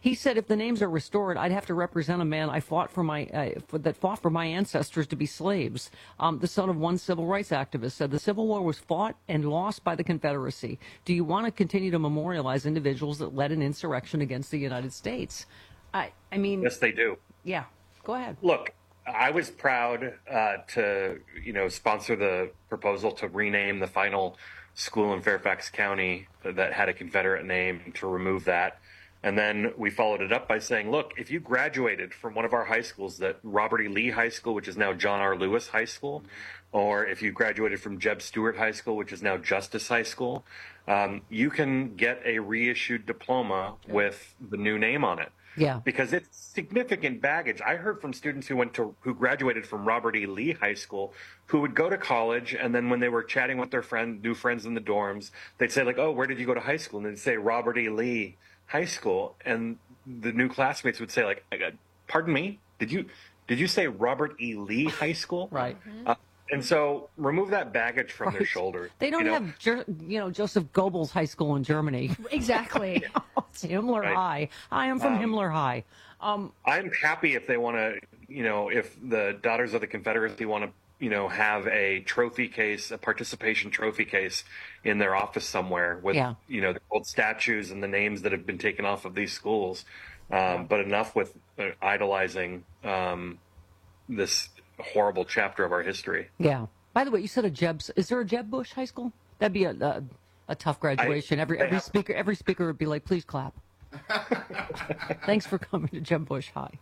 He said, if the names are restored, I'd have to represent a man I fought for my uh, for, that fought for my ancestors to be slaves. Um, the son of one civil rights activist said the Civil War was fought and lost by the Confederacy. Do you want to continue to memorialize individuals that led an insurrection against the United States? I, I mean, yes, they do. Yeah, go ahead. Look, I was proud uh, to, you know, sponsor the proposal to rename the final school in Fairfax County that had a Confederate name, to remove that. And then we followed it up by saying, look, if you graduated from one of our high schools, that Robert E. Lee High School, which is now John R. Lewis High School, mm-hmm. or if you graduated from Jeb Stuart High School, which is now Justice High School, um, you can get a reissued diploma okay. with the new name on it. Yeah. Because it's significant baggage. I heard from students who went to who graduated from Robert E. Lee High School who would go to college, and then when they were chatting with their friend, new friends in the dorms, they'd say, like, oh, where did you go to high school? And they'd say Robert E. Lee High School, and the new classmates would say, like, pardon me, did you did you say Robert E. Lee High School? Right. Uh, and so remove that baggage from right. their shoulders. They don't you know? have, Ger- you know, Joseph Goebbels High School in Germany. Exactly. You know, it's Himmler Right. High. I am from Um, Himmler High. Um, I'm happy if they want to, you know, if the Daughters of the Confederacy want to, you know, have a trophy case, a participation trophy case in their office somewhere with, Yeah. you know, the old statues and the names that have been taken off of these schools. Um, but enough with uh, idolizing um, this horrible chapter of our history. yeah. By the way, you said a Jeb. Is there a Jeb Bush High School? That'd be a a, a tough graduation. I- every they every have- speaker every speaker would be like, please clap. Thanks for coming to Jeb Bush High.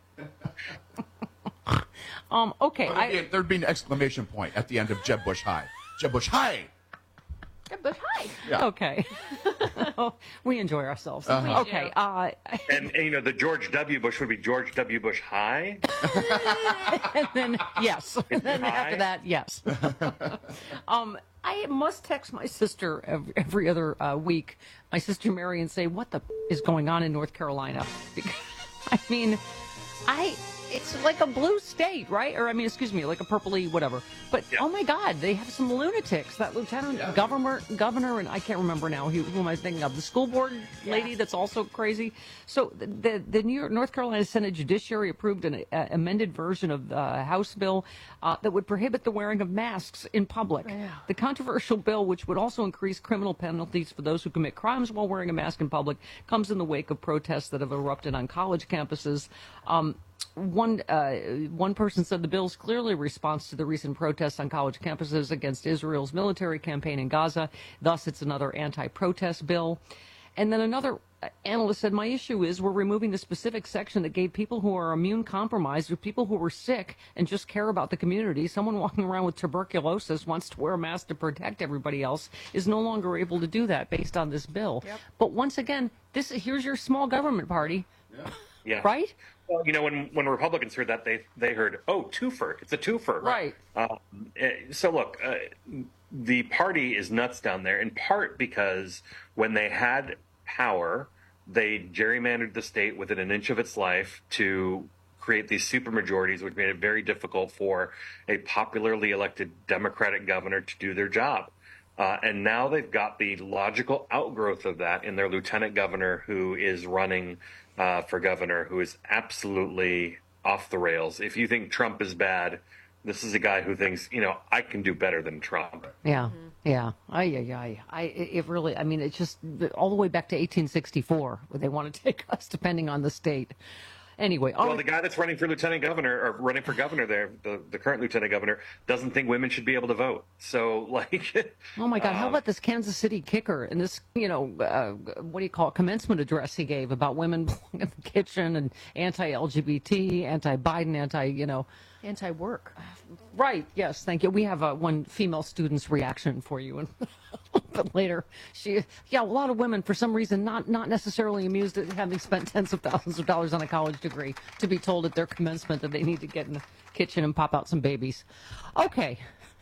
um. Okay. There'd, I, be, there'd be an exclamation point at the end of Jeb Bush High. Jeb Bush High. Jeb Bush High. Yeah. Okay. We enjoy ourselves. Uh-huh. Okay. Uh, And, and, you know, the George W. Bush would be George W. Bush High. and then yes. And then High? after that, yes. um. I must text my sister every, every other uh, week, my sister Mary, and say, what the is going on in North Carolina? Because, I mean, I it's like a blue state, right? Or, I mean, excuse me, like a purpley whatever. But, oh, my God, they have some lunatics. That lieutenant Yeah. governor, governor, and I can't remember now who, who am I thinking of, the school board lady that's also crazy. So the, the, the New York, North Carolina Senate Judiciary approved an uh, amended version of the uh, House bill uh, that would prohibit the wearing of masks in public. Yeah. The controversial bill, which would also increase criminal penalties for those who commit crimes while wearing a mask in public, comes in the wake of protests that have erupted on college campuses. Um, One uh, one person said the bill is clearly a response to the recent protests on college campuses against Israel's military campaign in Gaza. Thus, it's another anti-protest bill. And then another analyst said, my issue is we're removing the specific section that gave people who are immune compromised or people who were sick and just care about the community. Someone walking around with tuberculosis wants to wear a mask to protect everybody else is no longer able to do that based on this bill. Yep. But once again, this here's your small government party. Yeah. Yeah. Right? Well, you know, when, when Republicans heard that, they they heard, oh, twofer. It's a twofer. Right. Uh, so, look, uh, the party is nuts down there, in part because when they had power, they gerrymandered the state within an inch of its life to create these supermajorities, which made it very difficult for a popularly elected Democratic governor to do their job. Uh, and now they've got the logical outgrowth of that in their lieutenant governor, who is running uh, for governor, who is absolutely off the rails. If you think Trump is bad, this is a guy who thinks, you know, I can do better than Trump. Yeah, yeah. Ay, ay, ay. I, it really, I mean, it's just all the way back to eighteen sixty-four, where they want to take us, depending on the state. Anyway, all well, right. the guy that's running for lieutenant governor or running for governor there, the, the current lieutenant governor, doesn't think women should be able to vote. So, like, oh my God, how um, about this Kansas City kicker and this, you know, uh, what do you call it, commencement address he gave about women in the kitchen and anti-L G B T, anti-Biden, anti, you know. Anti-work. Right, yes, thank you. We have uh, one female student's reaction for you. And but later, she, yeah, a lot of women, for some reason, not not necessarily amused at having spent tens of thousands of dollars on a college degree, to be told at their commencement that they need to get in the kitchen and pop out some babies. Okay.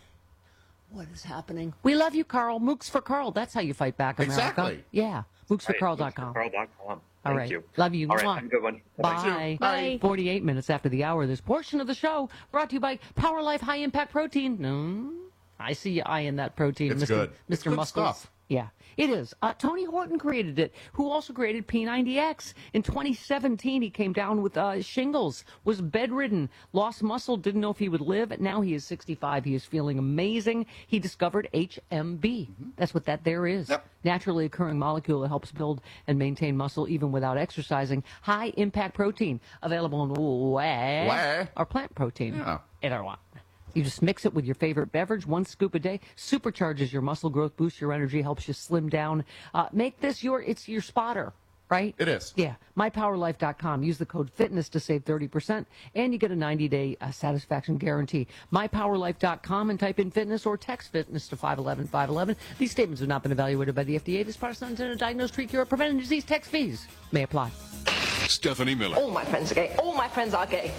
What is happening? We love you, Carl. Mooks for Carl. That's how you fight back, America. Exactly. Yeah. mooks for carl dot com. Carl dot com. All Thank right. you. Love you. All right. Mwah. Have a good one. Bye. Bye. forty-eight minutes after the hour, this portion of the show brought to you by Power Life High Impact Protein. No, I see you eyeing that protein, It's Mister good. Mister Good Muscles. stuff. Yeah, it is. Uh, Tony Horton created it, who also created P ninety X. In twenty seventeen, he came down with uh, shingles, was bedridden, lost muscle, didn't know if he would live. Now he is sixty-five. He is feeling amazing. He discovered H M B. Mm-hmm. That's what that there is. Yep. Naturally occurring molecule that helps build and maintain muscle even without exercising. High impact protein available in whey, Whey. or plant protein. Yeah. Either one. You just mix it with your favorite beverage, one scoop a day, supercharges your muscle growth, boosts your energy, helps you slim down. Uh, make this your, it's your spotter, right? It is. Yeah. my power life dot com. Use the code FITNESS to save thirty percent, and you get a ninety-day uh, satisfaction guarantee. my power life dot com and type in fitness or text fitness to five one one five one one. These statements have not been evaluated by the F D A. This product is not intended to diagnose, treat, cure, or prevent disease. Tax fees may apply. Stephanie Miller. All my friends are gay. All my friends are gay.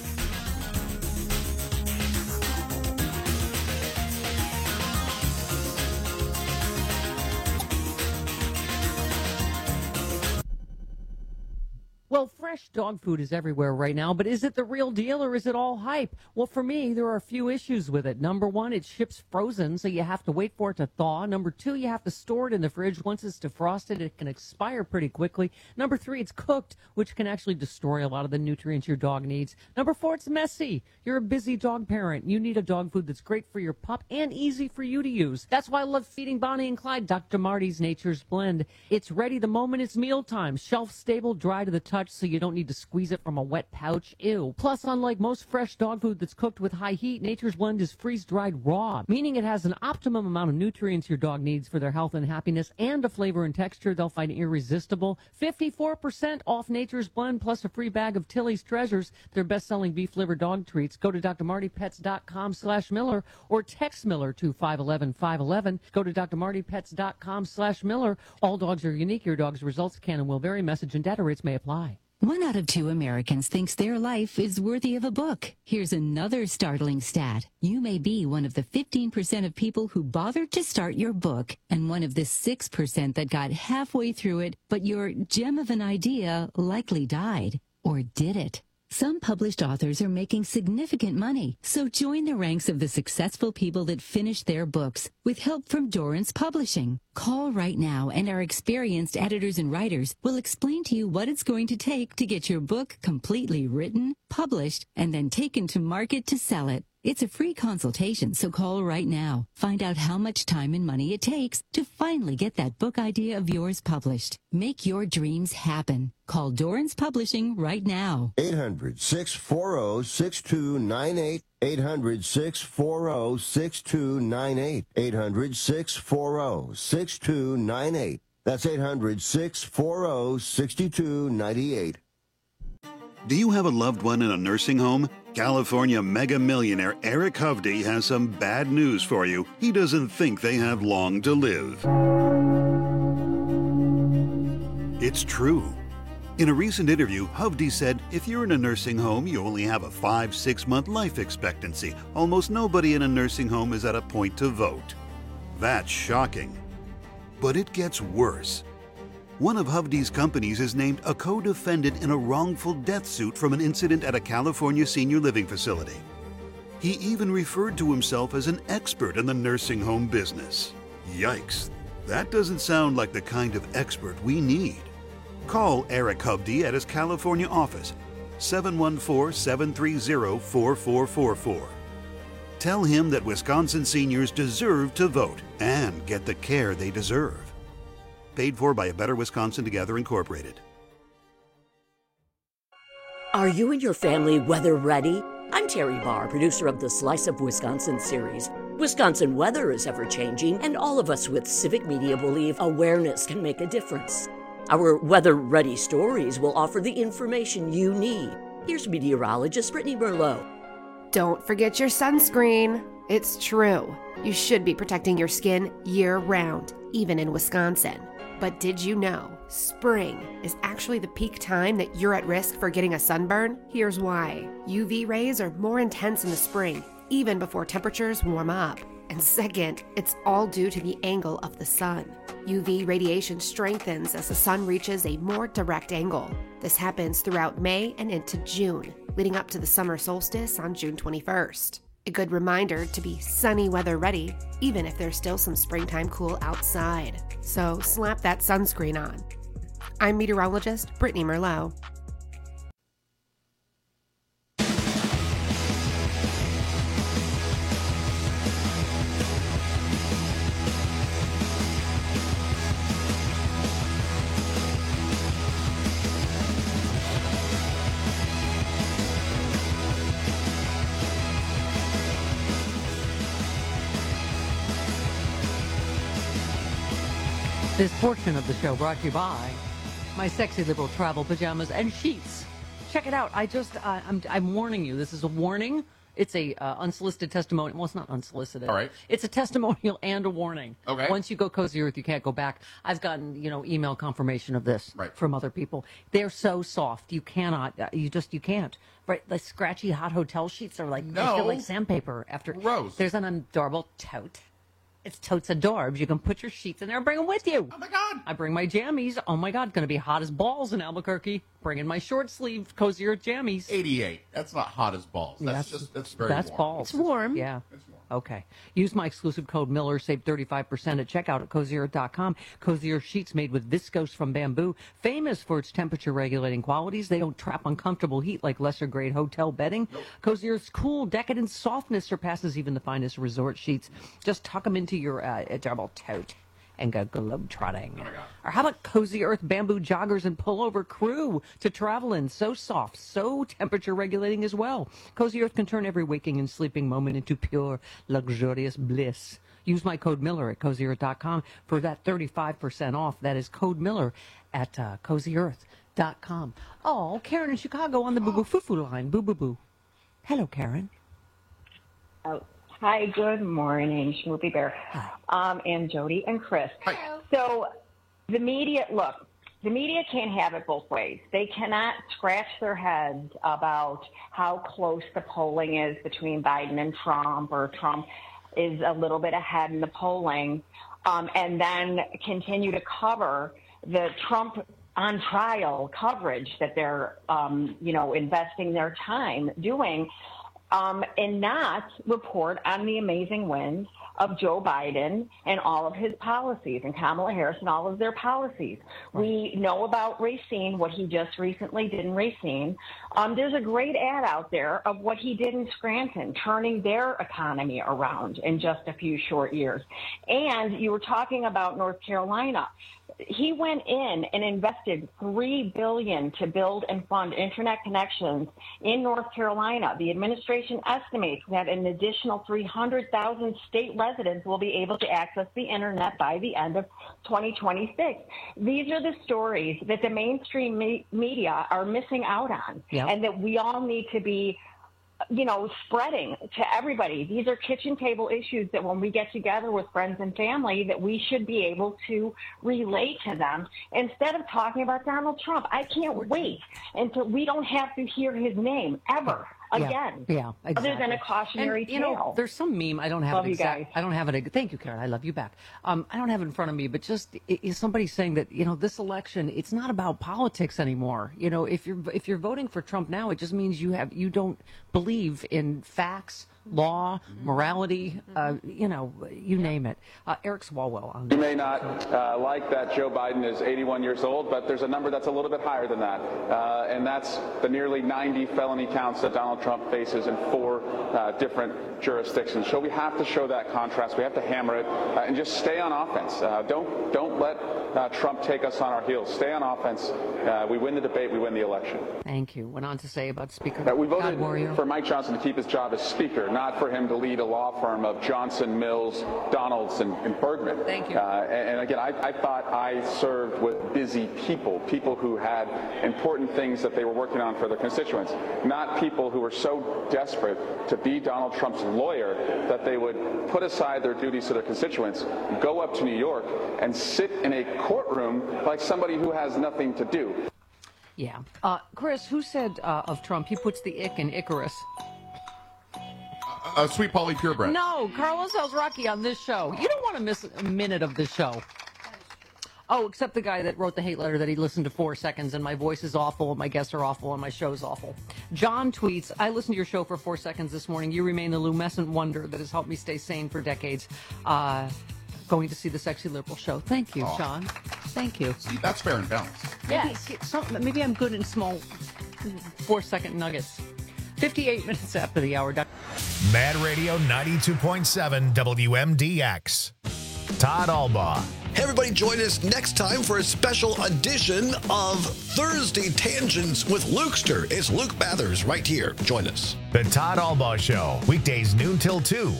Well, fresh dog food is everywhere right now, but is it the real deal or is it all hype? Well, for me, there are a few issues with it. Number one, it ships frozen, so you have to wait for it to thaw. Number two, you have to store it in the fridge. Once it's defrosted, it can expire pretty quickly. Number three, it's cooked, which can actually destroy a lot of the nutrients your dog needs. Number four, it's messy. You're a busy dog parent. You need a dog food that's great for your pup and easy for you to use. That's why I love feeding Bonnie and Clyde Doctor Marty's Nature's Blend. It's ready the moment it's mealtime. Shelf stable, dry to the touch, so you don't need to squeeze it from a wet pouch. Ew. Plus, unlike most fresh dog food that's cooked with high heat, Nature's Blend is freeze-dried raw, meaning it has an optimum amount of nutrients your dog needs for their health and happiness, and a flavor and texture they'll find irresistible. fifty-four percent off Nature's Blend, plus a free bag of Tilly's Treasures, their best-selling beef liver dog treats. Go to D R Marty Pets dot com slash Miller or text Miller to five one one five one one. Go to D R Marty Pets dot com slash Miller. All dogs are unique. Your dog's results can and will vary. Message and data rates may apply. One out of two Americans thinks their life is worthy of a book. Here's another startling stat. You may be one of the fifteen percent of people who bothered to start your book, and one of the six percent that got halfway through it, but your gem of an idea likely died. Or did it? Some published authors are making significant money, so join the ranks of the successful people that finish their books with help from Dorrance Publishing. Call right now, and our experienced editors and writers will explain to you what it's going to take to get your book completely written, published, and then taken to market to sell it. It's a free consultation, so call right now. Find out how much time and money it takes to finally get that book idea of yours published. Make your dreams happen. Call Dorrance Publishing right now. eight hundred, six four zero, six two nine eight. eight hundred, six four zero, six two nine eight. eight hundred, six four zero, six two nine eight. That's eight hundred, six four zero, six two nine eight. Do you have a loved one in a nursing home? California mega millionaire Eric Hovde has some bad news for you. He doesn't think they have long to live. It's true. In a recent interview, Hovde said, if you're in a nursing home, you only have a five, six month life expectancy. Almost nobody in a nursing home is at a point to vote. That's shocking. But it gets worse. One of Hovde's companies is named a co-defendant in a wrongful death suit from an incident at a California senior living facility. He even referred to himself as an expert in the nursing home business. Yikes, that doesn't sound like the kind of expert we need. Call Eric Hovde at his California office, seven one four, seven three zero, four four four four. Tell him that Wisconsin seniors deserve to vote and get the care they deserve. Paid for by A Better Wisconsin Together Incorporated. Are you and your family weather ready? I'm Terry Barr, producer of the Slice of Wisconsin series. Wisconsin weather is ever-changing, and all of us with Civic Media believe awareness can make a difference. Our weather-ready stories will offer the information you need. Here's meteorologist Brittany Merlot. Don't forget your sunscreen. It's true. You should be protecting your skin year-round, even in Wisconsin. But did you know spring is actually the peak time that you're at risk for getting a sunburn? Here's why. U V rays are more intense in the spring, even before temperatures warm up. And second, it's all due to the angle of the sun. U V radiation strengthens as the sun reaches a more direct angle. This happens throughout May and into June, leading up to the summer solstice on June twenty-first. A good reminder to be sunny weather ready, even if there's still some springtime cool outside. So slap that sunscreen on. I'm meteorologist Brittany Merlot. This portion of the show brought to you by my sexy liberal travel pajamas and sheets. Check it out. I just, uh, I'm, I'm warning you. This is a warning. It's a uh, unsolicited testimonial. Well, it's not unsolicited. All right. It's a testimonial and a warning. Okay. Once you go Cozy Earth, you can't go back. I've gotten, you know, email confirmation of this right. from other people. They're so soft. You cannot, uh, you just, you can't. Right? The scratchy hot hotel sheets are like, no. they feel like sandpaper after. Gross. There's an adorable tote. It's totes adorbs. You can put your sheets in there and bring them with you. Oh, my God. I bring my jammies. Oh, my God. Going to be hot as balls in Albuquerque. Bringing my short sleeve Cozy Earth jammies. eighty-eight. That's not hot as balls. That's Yes. just, that's very That's warm. balls. It's warm. Yeah. It's warm. Okay. Use my exclusive code Miller. Save thirty-five percent at checkout at cozy earth dot com. Cozy Earth sheets made with viscose from bamboo. Famous for its temperature regulating qualities. They don't trap uncomfortable heat like lesser grade hotel bedding. Nope. Cozy Earth's cool, decadent softness surpasses even the finest resort sheets. Just tuck them into your uh, adorable tote and go globe-trotting. Oh, or how about Cozy Earth bamboo joggers and pullover crew to travel in? So soft, so temperature-regulating as well. Cozy Earth can turn every waking and sleeping moment into pure, luxurious bliss. Use my code Miller at cozy earth dot com for that thirty-five percent off. That is code Miller at uh, cozy earth dot com. Oh, Karen in Chicago on the Boo Boo Foo Foo line. Boo Boo Boo. Hello, Karen. Oh. Hi, good morning, Schmoopy Bear, um, and Jody and Chris. Hi. So the media, look, the media can't have it both ways. They cannot scratch their heads about how close the polling is between Biden and Trump, or Trump is a little bit ahead in the polling, um, and then continue to cover the Trump on trial coverage that they're, um, you know, investing their time doing. Um, and not report on the amazing wins of Joe Biden and all of his policies, and Kamala Harris and all of their policies. Right. We know about Racine, what he just recently did in Racine. Um, there's a great ad out there of what he did in Scranton, turning their economy around in just a few short years. And you were talking about North Carolina. He went in and invested three billion dollars to build and fund internet connections in North Carolina. The administration estimates that an additional three hundred thousand state residents will be able to access the internet by the end of twenty twenty-six. These are the stories that the mainstream me- media are missing out on, yep. and that we all need to be, you know, spreading to everybody. These are kitchen table issues that when we get together with friends and family, that we should be able to relate to them instead of talking about Donald Trump. I can't wait until we don't have to hear his name ever again. Yeah, yeah, exactly. Other than a cautionary and, you tale. know, there's some meme. I don't have Love it you exact. guys. I don't have it. Thank you, Karen. I love you back. Um, I don't have it in front of me, but just is somebody saying that, you know, this election, it's not about politics anymore. You know, if you're if you're voting for Trump now, it just means you have you don't believe in facts, law, morality, uh, you know, you name it. Uh, Eric Swalwell. On you may not uh, like that Joe Biden is eighty-one years old, but there's a number that's a little bit higher than that, uh, and that's the nearly ninety felony counts that Donald Trump faces in four uh, different jurisdictions. So we have to show that contrast. We have to hammer it uh, and just stay on offense. Uh, don't don't let uh, Trump take us on our heels. Stay on offense. Uh, we win the debate. We win the election. Thank you. Went on to say about Speaker uh, we God voted Warrior. for Mike Johnson to keep his job as Speaker, not for him to lead a law firm of Johnson, Mills, Donalds, and, and Bergman. Thank you. Uh, and, and again, I, I thought I served with busy people, people who had important things that they were working on for their constituents, not people who were so desperate to be Donald Trump's lawyer that they would put aside their duties to their constituents, go up to New York, and sit in a courtroom like somebody who has nothing to do. Yeah. Uh, Chris, who said uh, of Trump, he puts the ick in Icarus? Uh, Sweet Polly Purebred. No, Carlos Alzraki on this show. You don't want to miss a minute of this show. Oh, except the guy that wrote the hate letter that he listened to four seconds and my voice is awful and my guests are awful and my show's awful. John tweets, I listened to your show for four seconds this morning. You remain the lumescent wonder that has helped me stay sane for decades. Uh, going to see the Sexy Liberal show. Thank you, Aw. John. Thank you. See, that's fair and balanced. Yes. Maybe, some, maybe I'm good in small four-second nuggets. fifty-eight minutes after the hour. Mad Radio ninety-two point seven W M D X. Todd Albaugh. Hey, everybody, join us next time for a special edition of Thursday Tangents with Lukester. It's Luke Mathers right here. Join us. The Todd Albaugh Show, weekdays noon till two.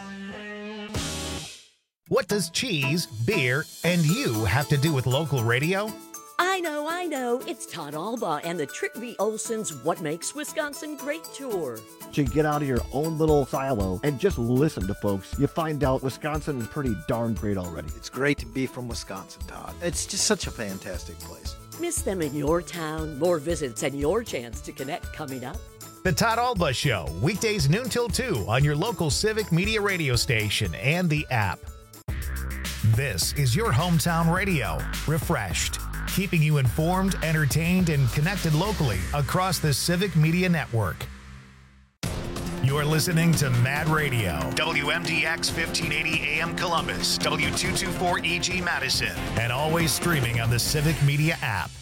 What does cheese, beer, and you have to do with local radio? I know, I know. It's Todd Albaugh and the Trick V. Olson's What Makes Wisconsin Great tour. You get out of your own little silo and just listen to folks. You find out Wisconsin is pretty darn great already. It's great to be from Wisconsin, Todd. It's just such a fantastic place. Miss them in your town. More visits and your chance to connect coming up. The Todd Albaugh Show, weekdays noon till two on your local Civic Media radio station and the app. This is your hometown radio, refreshed, keeping you informed, entertained, and connected locally across the Civic Media Network. You're listening to Mad Radio, W M D X fifteen eighty A M Columbus, W two twenty-four E G Madison, and always streaming on the Civic Media app.